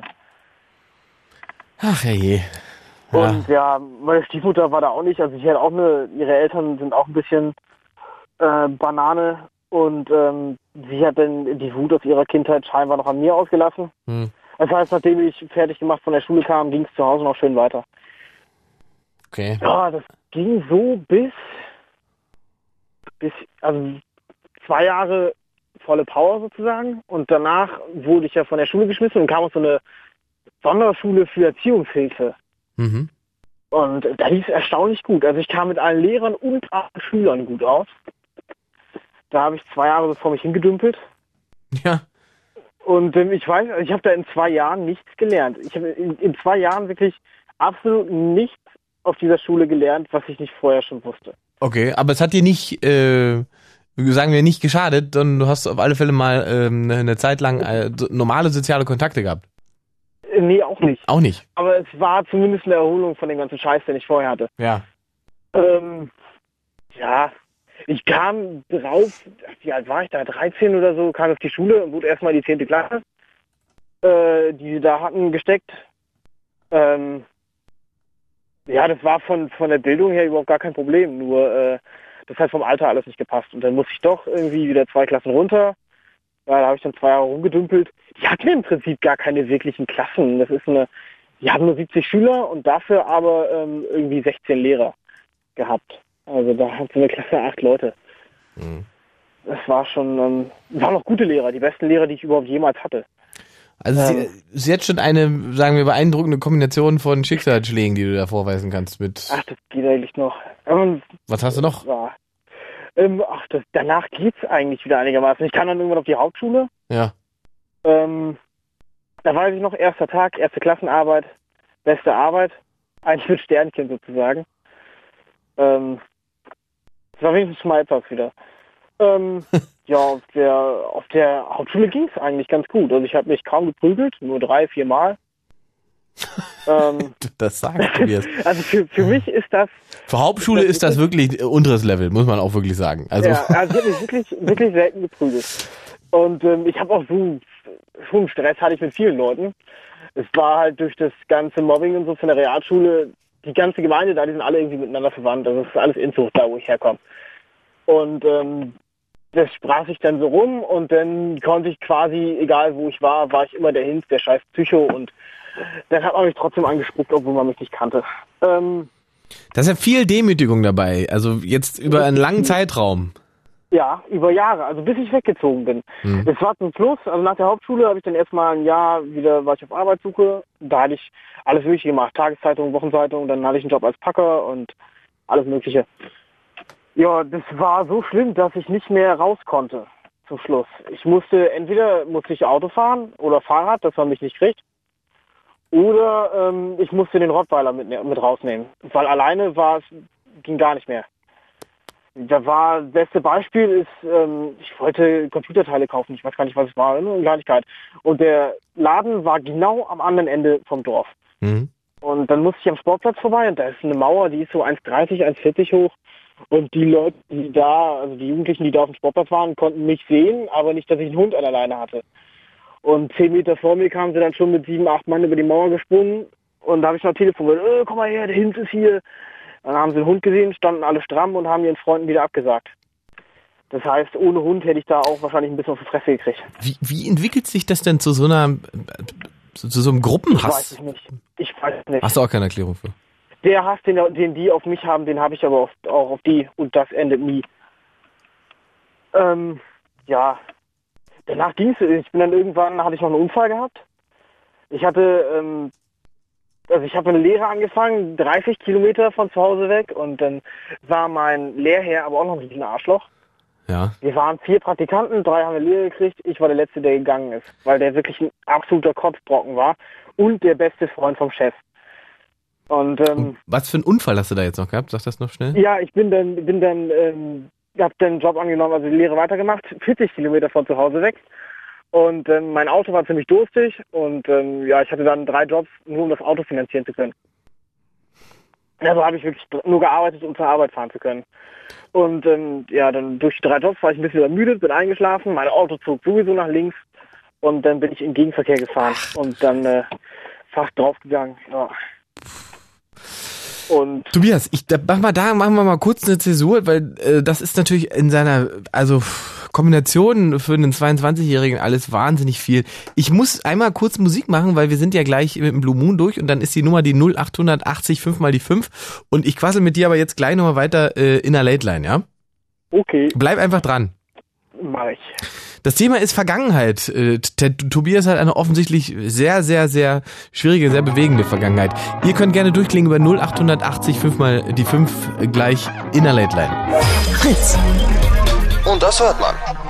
A: Ach je. Ja.
E: Und ja, meine Stiefmutter war da auch nicht. Also sie hat auch eine, ihre Eltern sind auch ein bisschen äh, Banane und ähm, sie hat dann die Wut aus ihrer Kindheit scheinbar noch an mir ausgelassen.
A: Hm.
E: Das heißt, nachdem ich fertig gemacht von der Schule kam, ging es zu Hause noch schön weiter.
A: Okay.
E: Ja, das ging so bis, bis also zwei Jahre volle Power sozusagen. Und danach wurde ich ja von der Schule geschmissen und kam auf so eine Sonderschule für Erziehungshilfe.
A: Mhm.
E: Und da lief es erstaunlich gut. Also ich kam mit allen Lehrern und allen Schülern gut aus. Da habe ich zwei Jahre so vor mich hingedümpelt.
A: Ja.
E: Und ähm, ich weiß, ich habe da in zwei Jahren nichts gelernt. Ich habe in, in zwei Jahren wirklich absolut nichts auf dieser Schule gelernt, was ich nicht vorher schon wusste.
A: Okay, aber es hat dir nicht, äh, sagen wir, nicht geschadet, sondern du hast auf alle Fälle mal ähm, eine Zeit lang äh, so normale soziale Kontakte gehabt.
E: Nee, auch nicht.
A: Auch nicht?
E: Aber es war zumindest eine Erholung von dem ganzen Scheiß, den ich vorher hatte.
A: Ja.
E: Ähm, ja, ich kam drauf, wie alt war ich da, dreizehn oder so, kam auf die Schule und wurde erstmal in die zehnte Klasse, äh, die sie da hatten, gesteckt. Ähm, ja, das war von, von der Bildung her überhaupt gar kein Problem, nur äh, das hat vom Alter alles nicht gepasst. Und dann musste ich doch irgendwie wieder zwei Klassen runter. Ja, da habe ich dann zwei Jahre rumgedümpelt. Die hatten im Prinzip gar keine wirklichen Klassen. Das ist eine, die hatten nur siebzig Schüler und dafür aber ähm, irgendwie sechzehn Lehrer gehabt. Also da hat so eine Klasse acht Leute. Mhm. Das war schon, ähm, waren noch gute Lehrer, die besten Lehrer, die ich überhaupt jemals hatte.
A: Also
E: ähm,
A: sie, sie hat schon eine, sagen wir, beeindruckende Kombination von Schicksalsschlägen, die du da vorweisen kannst mit...
E: Ach, das geht eigentlich noch. Ähm,
A: Was hast du noch?
E: Ja. Ähm, ach, das, danach geht's eigentlich wieder einigermaßen. Ich kam dann irgendwann auf die Hauptschule.
A: Ja.
E: Ähm, da weiß ich noch, erster Tag, erste Klassenarbeit, beste Arbeit. Eigentlich mit Sternchen sozusagen. Ähm, das war wenigstens schon mal etwas wieder. Ähm, ja, auf der, auf der Hauptschule ging's eigentlich ganz gut. Also ich habe mich kaum geprügelt, nur drei, vier Mal. ähm,
A: das sagst du jetzt.
E: Also für, für mich ist das...
A: Für Hauptschule ist das wirklich unteres Level, muss man auch wirklich sagen. Also
E: ja, also ich habe mich wirklich, wirklich selten geprügelt. Und ähm, ich habe auch so, schon Stress hatte ich mit vielen Leuten. Es war halt durch das ganze Mobbing und so von der Realschule, die ganze Gemeinde da, die sind alle irgendwie miteinander verwandt. Also es ist alles Inzucht da, wo ich herkomme. Und ähm, das sprach sich dann so rum und dann konnte ich quasi, egal wo ich war, war ich immer der Hinz, der scheiß Psycho und dann hat man mich trotzdem angespuckt, obwohl man mich nicht kannte. Ähm,
A: da ist ja viel Demütigung dabei, also jetzt über einen langen Zeitraum.
E: Ja, über Jahre, also bis ich weggezogen bin.
A: Hm.
E: Es war zum Schluss, also nach der Hauptschule habe ich dann erstmal ein Jahr wieder, war ich auf Arbeitssuche. Da hatte ich alles Mögliche gemacht, Tageszeitung, Wochenzeitung, dann hatte ich einen Job als Packer und alles Mögliche. Ja, das war so schlimm, dass ich nicht mehr raus konnte zum Schluss. Ich musste, entweder musste ich Auto fahren oder Fahrrad, das man mich nicht kriegt. Oder ähm, ich musste den Rottweiler mit, mit rausnehmen, weil alleine war es, ging gar nicht mehr. Da war, das beste Beispiel ist, ähm, ich wollte Computerteile kaufen, ich weiß gar nicht, was es war, nur eine Kleinigkeit. Und der Laden war genau am anderen Ende vom Dorf. Mhm. Und dann musste ich am Sportplatz vorbei und da ist eine Mauer, die ist so eins dreißig, eins vierzig hoch. Und die Leute, die da, also die Jugendlichen, die da auf dem Sportplatz waren, konnten mich sehen, aber nicht, dass ich einen Hund an der Leine hatte. Und zehn Meter vor mir kamen sie dann schon mit sieben, acht Mann über die Mauer gesprungen. Und da habe ich noch Telefon gesagt, äh, komm mal her, der Hinz ist hier. Dann haben sie den Hund gesehen, standen alle stramm und haben ihren Freunden wieder abgesagt. Das heißt, ohne Hund hätte ich da auch wahrscheinlich ein bisschen auf die Fresse gekriegt.
A: Wie, wie entwickelt sich das denn zu so einer, zu, zu so einem Gruppenhass?
E: Ich weiß es nicht. Ich weiß es nicht.
A: Hast du auch keine Erklärung für?
E: Der Hass, den, den die auf mich haben, den habe ich aber auf, auch auf die und das endet nie. Ähm, ja. Danach ging es. Ich bin dann irgendwann, hatte ich noch einen Unfall gehabt. Ich hatte, ähm, also ich habe eine Lehre angefangen, dreißig Kilometer von zu Hause weg und dann war mein Lehrherr aber auch noch ein riesen Arschloch.
A: Ja.
E: Wir waren vier Praktikanten, drei haben eine Lehre gekriegt, ich war der Letzte, der gegangen ist, weil der wirklich ein absoluter Kotzbrocken war und der beste Freund vom Chef. Und, ähm,
A: und was für einen Unfall hast du da jetzt noch gehabt? Sag das noch schnell.
E: Ja, ich bin dann, bin dann, ähm, hab dann einen Job angenommen, also die Lehre weitergemacht, vierzig Kilometer von zu Hause weg. Und ähm, mein Auto war ziemlich durstig und ähm, ja, ich hatte dann drei Jobs, nur um das Auto finanzieren zu können. Also habe ich wirklich nur gearbeitet, um zur Arbeit fahren zu können. Und ähm, ja, dann durch die drei Jobs war ich ein bisschen übermüdet, bin eingeschlafen, mein Auto zog sowieso nach links und dann bin ich im Gegenverkehr gefahren und dann äh, fast draufgegangen. Ja. Und
A: Tobias, ich da, mach mal da, machen wir mal kurz eine Zäsur, weil äh, das ist natürlich in seiner, also Kombination für einen zweiundzwanzigjährigen alles wahnsinnig viel. Ich muss einmal kurz Musik machen, weil wir sind ja gleich mit dem Blue Moon durch und dann ist die Nummer die null acht achtzig fünf mal die fünf und ich quassel mit dir aber jetzt gleich nochmal weiter äh, in der Late Line, ja?
E: Okay.
A: Bleib einfach dran.
E: Mach ich.
A: Das Thema ist Vergangenheit. Äh, T- Tobias hat eine offensichtlich sehr, sehr, sehr schwierige, sehr bewegende Vergangenheit. Ihr könnt gerne durchklingen über null acht achtzig fünf mal die fünf gleich in der Late Line.
B: Fritz.
F: Und das hört man.